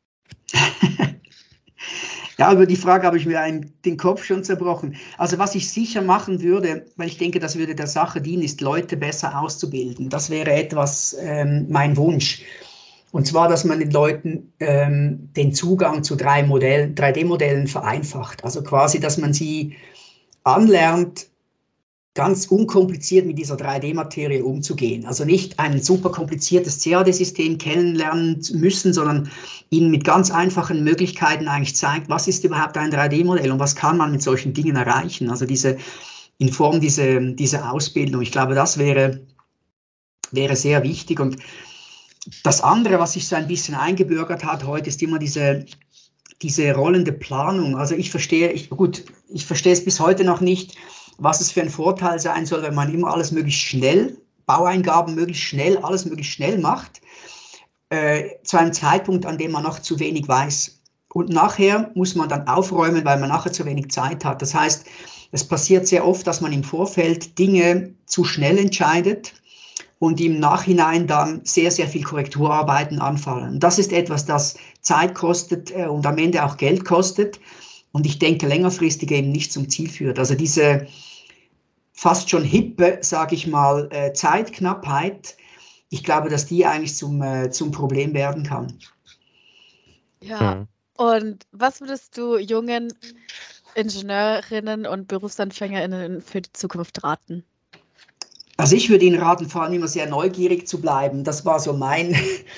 Ja, über die Frage habe ich mir einen, den Kopf schon zerbrochen. Also was ich sicher machen würde, weil ich denke, das würde der Sache dienen, ist, Leute besser auszubilden. Das wäre etwas ähm, mein Wunsch. Und zwar, dass man den Leuten ähm, den Zugang zu drei Modellen, drei D-Modellen vereinfacht. Also quasi, dass man sie anlernt, ganz unkompliziert mit dieser drei D-Materie umzugehen. Also nicht ein super kompliziertes C A D-System kennenlernen müssen, sondern ihnen mit ganz einfachen Möglichkeiten eigentlich zeigt, was ist überhaupt ein drei D-Modell und was kann man mit solchen Dingen erreichen. Also diese, in Form dieser diese Ausbildung. Ich glaube, das wäre, wäre sehr wichtig. Und das andere, was sich so ein bisschen eingebürgert hat heute, ist immer diese, diese rollende Planung. Also ich verstehe, ich, gut, ich verstehe es bis heute noch nicht, was es für ein Vorteil sein soll, wenn man immer alles möglichst schnell, Baueingaben möglichst schnell, alles möglichst schnell macht, äh, zu einem Zeitpunkt, an dem man noch zu wenig weiß. Und nachher muss man dann aufräumen, weil man nachher zu wenig Zeit hat. Das heißt, es passiert sehr oft, dass man im Vorfeld Dinge zu schnell entscheidet und im Nachhinein dann sehr, sehr viel Korrekturarbeiten anfallen. Das ist etwas, das Zeit kostet äh, und am Ende auch Geld kostet und ich denke längerfristig eben nicht zum Ziel führt. Also diese fast schon hippe, sage ich mal, äh, Zeitknappheit, ich glaube, dass die eigentlich zum, äh, zum Problem werden kann. Ja, Mhm. und was würdest du jungen Ingenieurinnen und BerufsanfängerInnen für die Zukunft raten? Also ich würde Ihnen raten, vor allem immer sehr neugierig zu bleiben. Das war so mein,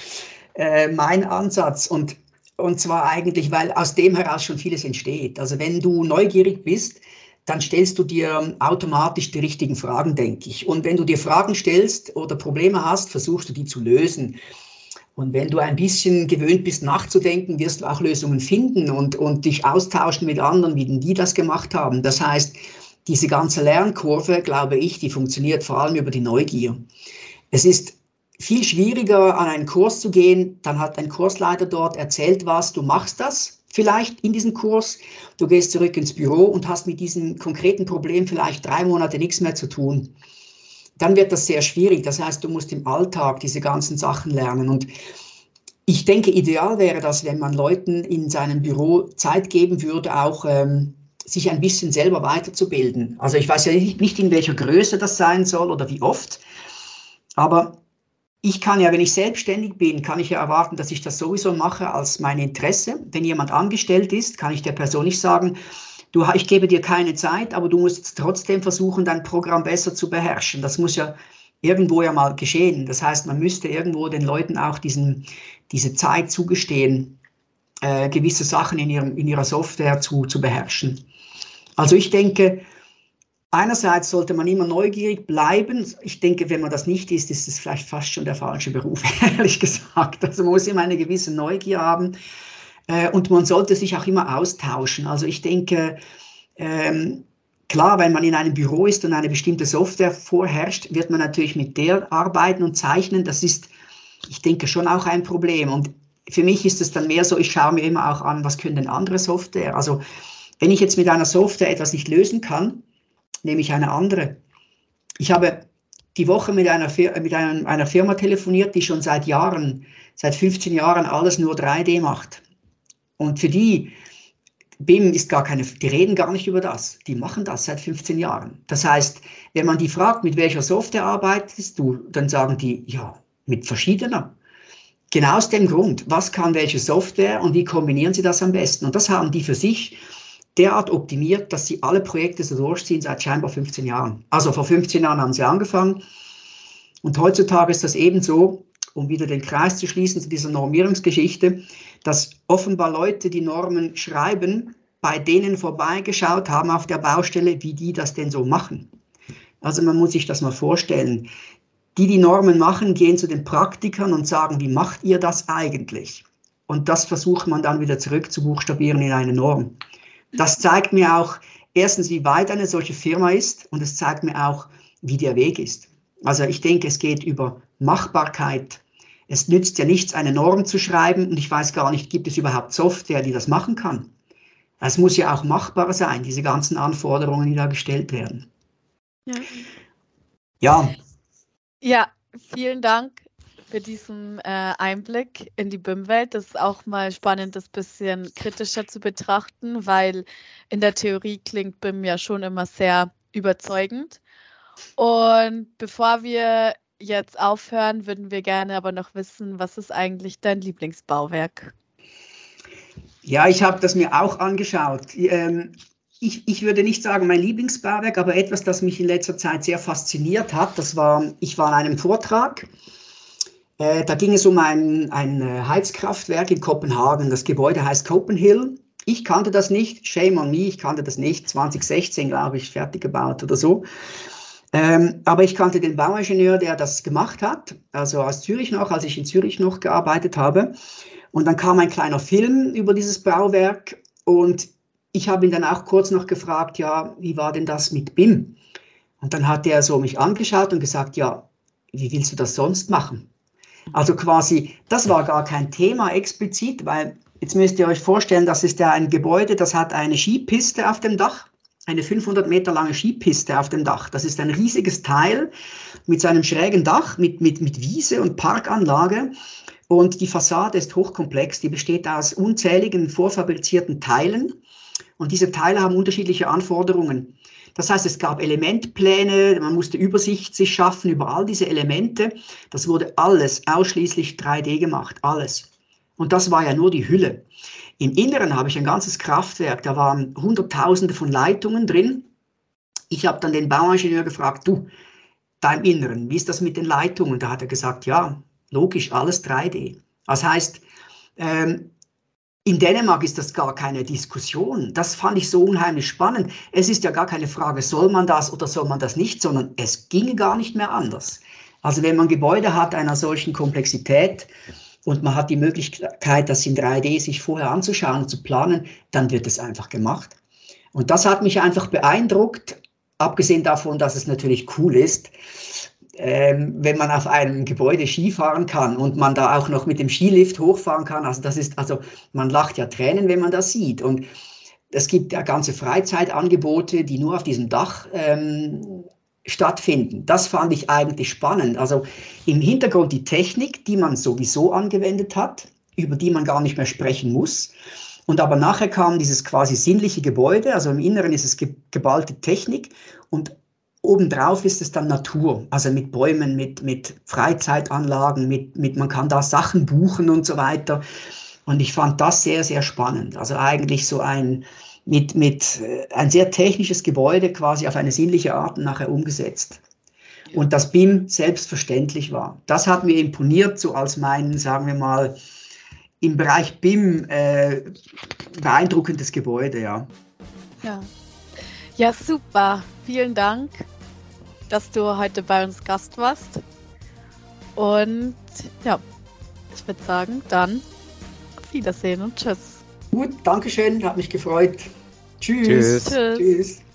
äh, mein Ansatz. Und, und zwar eigentlich, weil aus dem heraus schon vieles entsteht. Also wenn du neugierig bist, dann stellst du dir automatisch die richtigen Fragen, denke ich. Und wenn du dir Fragen stellst oder Probleme hast, versuchst du die zu lösen. Und wenn du ein bisschen gewöhnt bist, nachzudenken, wirst du auch Lösungen finden und, und dich austauschen mit anderen, wie denn die das gemacht haben. Das heißt, diese ganze Lernkurve, glaube ich, die funktioniert vor allem über die Neugier. Es ist viel schwieriger, an einen Kurs zu gehen, dann hat ein Kursleiter dort erzählt was, du machst das vielleicht in diesem Kurs, du gehst zurück ins Büro und hast mit diesem konkreten Problem vielleicht drei Monate nichts mehr zu tun. Dann wird das sehr schwierig. Das heißt, du musst im Alltag diese ganzen Sachen lernen. Und ich denke, ideal wäre das, wenn man Leuten in seinem Büro Zeit geben würde, auch ähm, sich ein bisschen selber weiterzubilden. Also ich weiß ja nicht, nicht, in welcher Größe das sein soll oder wie oft, aber ich kann ja, wenn ich selbstständig bin, kann ich ja erwarten, dass ich das sowieso mache als mein Interesse. Wenn jemand angestellt ist, kann ich der Person nicht sagen, du, ich gebe dir keine Zeit, aber du musst trotzdem versuchen, dein Programm besser zu beherrschen. Das muss ja irgendwo ja mal geschehen. Das heißt, man müsste irgendwo den Leuten auch diesen, diese Zeit zugestehen, äh, gewisse Sachen in, ihrem, in ihrer Software zu, zu beherrschen. Also ich denke, einerseits sollte man immer neugierig bleiben. Ich denke, wenn man das nicht ist, ist es vielleicht fast schon der falsche Beruf, ehrlich gesagt. Also man muss immer eine gewisse Neugier haben äh, und man sollte sich auch immer austauschen. Also ich denke, ähm, klar, wenn man in einem Büro ist und eine bestimmte Software vorherrscht, wird man natürlich mit der arbeiten und zeichnen. Das ist, ich denke, schon auch ein Problem. Und für mich ist es dann mehr so, ich schaue mir immer auch an, was können denn andere Software. Also wenn ich jetzt mit einer Software etwas nicht lösen kann, nehme ich eine andere. Ich habe die Woche mit einer, mit einem, einer Firma telefoniert, die schon seit Jahren, seit fünfzehn Jahren alles nur drei D macht. Und für die B I M ist gar keine, die reden gar nicht über das. Die machen das seit fünfzehn Jahren. Das heißt, wenn man die fragt, mit welcher Software arbeitest du, dann sagen die, ja, mit verschiedener. Genau aus dem Grund, was kann welche Software und wie kombinieren sie das am besten? Und das haben die für sich derart optimiert, dass sie alle Projekte so durchziehen seit scheinbar fünfzehn Jahren. Also vor fünfzehn Jahren haben sie angefangen und heutzutage ist das ebenso, um wieder den Kreis zu schließen zu dieser Normierungsgeschichte, dass offenbar Leute, die Normen schreiben, bei denen vorbeigeschaut haben auf der Baustelle, wie die das denn so machen. Also man muss sich das mal vorstellen. Die, die Normen machen, gehen zu den Praktikern und sagen, wie macht ihr das eigentlich? Und das versucht man dann wieder zurück zu buchstabieren in eine Norm. Das zeigt mir auch erstens, wie weit eine solche Firma ist und es zeigt mir auch, wie der Weg ist. Also ich denke, es geht über Machbarkeit. Es nützt ja nichts, eine Norm zu schreiben und ich weiß gar nicht, gibt es überhaupt Software, die das machen kann? Es muss ja auch machbar sein, diese ganzen Anforderungen, die da gestellt werden. Ja. Ja. Ja, vielen Dank für diesen äh, Einblick in die B I M-Welt. Das ist auch mal spannend, das ein bisschen kritischer zu betrachten, weil in der Theorie klingt B I M ja schon immer sehr überzeugend. Und bevor wir jetzt aufhören, würden wir gerne aber noch wissen, was ist eigentlich dein Lieblingsbauwerk? Ja, ich habe das mir auch angeschaut. Ähm, ich, ich würde nicht sagen mein Lieblingsbauwerk, aber etwas, das mich in letzter Zeit sehr fasziniert hat, das war, ich war an einem Vortrag, äh, da ging es um ein, ein Heizkraftwerk in Kopenhagen. Das Gebäude heißt Copenhill. Ich kannte das nicht, shame on me, ich kannte das nicht, zwanzig sechzehn glaube ich, fertig gebaut oder so. Ähm, aber ich kannte den Bauingenieur, der das gemacht hat, also aus Zürich noch, als ich in Zürich noch gearbeitet habe. Und dann kam ein kleiner Film über dieses Bauwerk und ich habe ihn dann auch kurz noch gefragt, ja, wie war denn das mit B I M? Und dann hat er so mich angeschaut und gesagt, ja, wie willst du das sonst machen? Also quasi, das war gar kein Thema explizit, weil jetzt müsst ihr euch vorstellen, das ist ja ein Gebäude, das hat eine Skipiste auf dem Dach, eine fünfhundert Meter lange Skipiste auf dem Dach. Das ist ein riesiges Teil mit seinem schrägen Dach, mit, mit, mit Wiese und Parkanlage. Und die Fassade ist hochkomplex, die besteht aus unzähligen vorfabrizierten Teilen. Und diese Teile haben unterschiedliche Anforderungen. Das heißt, es gab Elementpläne, man musste Übersicht sich schaffen über all diese Elemente. Das wurde alles ausschließlich drei D gemacht, alles. Und das war ja nur die Hülle. Im Inneren habe ich ein ganzes Kraftwerk, da waren Hunderttausende von Leitungen drin. Ich habe dann den Bauingenieur gefragt, du, da im Inneren, wie ist das mit den Leitungen? Da hat er gesagt, ja, logisch, alles drei D. Das heißt, ähm, in Dänemark ist das gar keine Diskussion. Das fand ich so unheimlich spannend. Es ist ja gar keine Frage, soll man das oder soll man das nicht, sondern es ginge gar nicht mehr anders. Also wenn man Gebäude hat einer solchen Komplexität und man hat die Möglichkeit, das in drei D sich vorher anzuschauen und zu planen, dann wird es einfach gemacht. Und das hat mich einfach beeindruckt, abgesehen davon, dass es natürlich cool ist, Ähm, wenn man auf einem Gebäude Ski fahren kann und man da auch noch mit dem Skilift hochfahren kann. Also das ist, also man lacht ja Tränen, wenn man das sieht. Und es gibt ja ganze Freizeitangebote, die nur auf diesem Dach ähm, stattfinden. Das fand ich eigentlich spannend. Also im Hintergrund die Technik, die man sowieso angewendet hat, über die man gar nicht mehr sprechen muss. Und aber nachher kam dieses quasi sinnliche Gebäude, also im Inneren ist es ge- geballte Technik und obendrauf ist es dann Natur, also mit Bäumen, mit, mit Freizeitanlagen, mit, mit, man kann da Sachen buchen und so weiter. Und ich fand das sehr, sehr spannend. Also eigentlich so ein, mit, mit, ein sehr technisches Gebäude quasi auf eine sinnliche Art nachher umgesetzt. Und das B I M selbstverständlich war. Das hat mir imponiert, so als mein, sagen wir mal, im Bereich B I M äh, beeindruckendes Gebäude, ja. Ja. Ja, super. Vielen Dank, dass du heute bei uns Gast warst. Und ja, ich würde sagen, dann auf Wiedersehen und tschüss. Gut, danke schön, hat mich gefreut. Tschüss. Tschüss. Tschüss. Tschüss.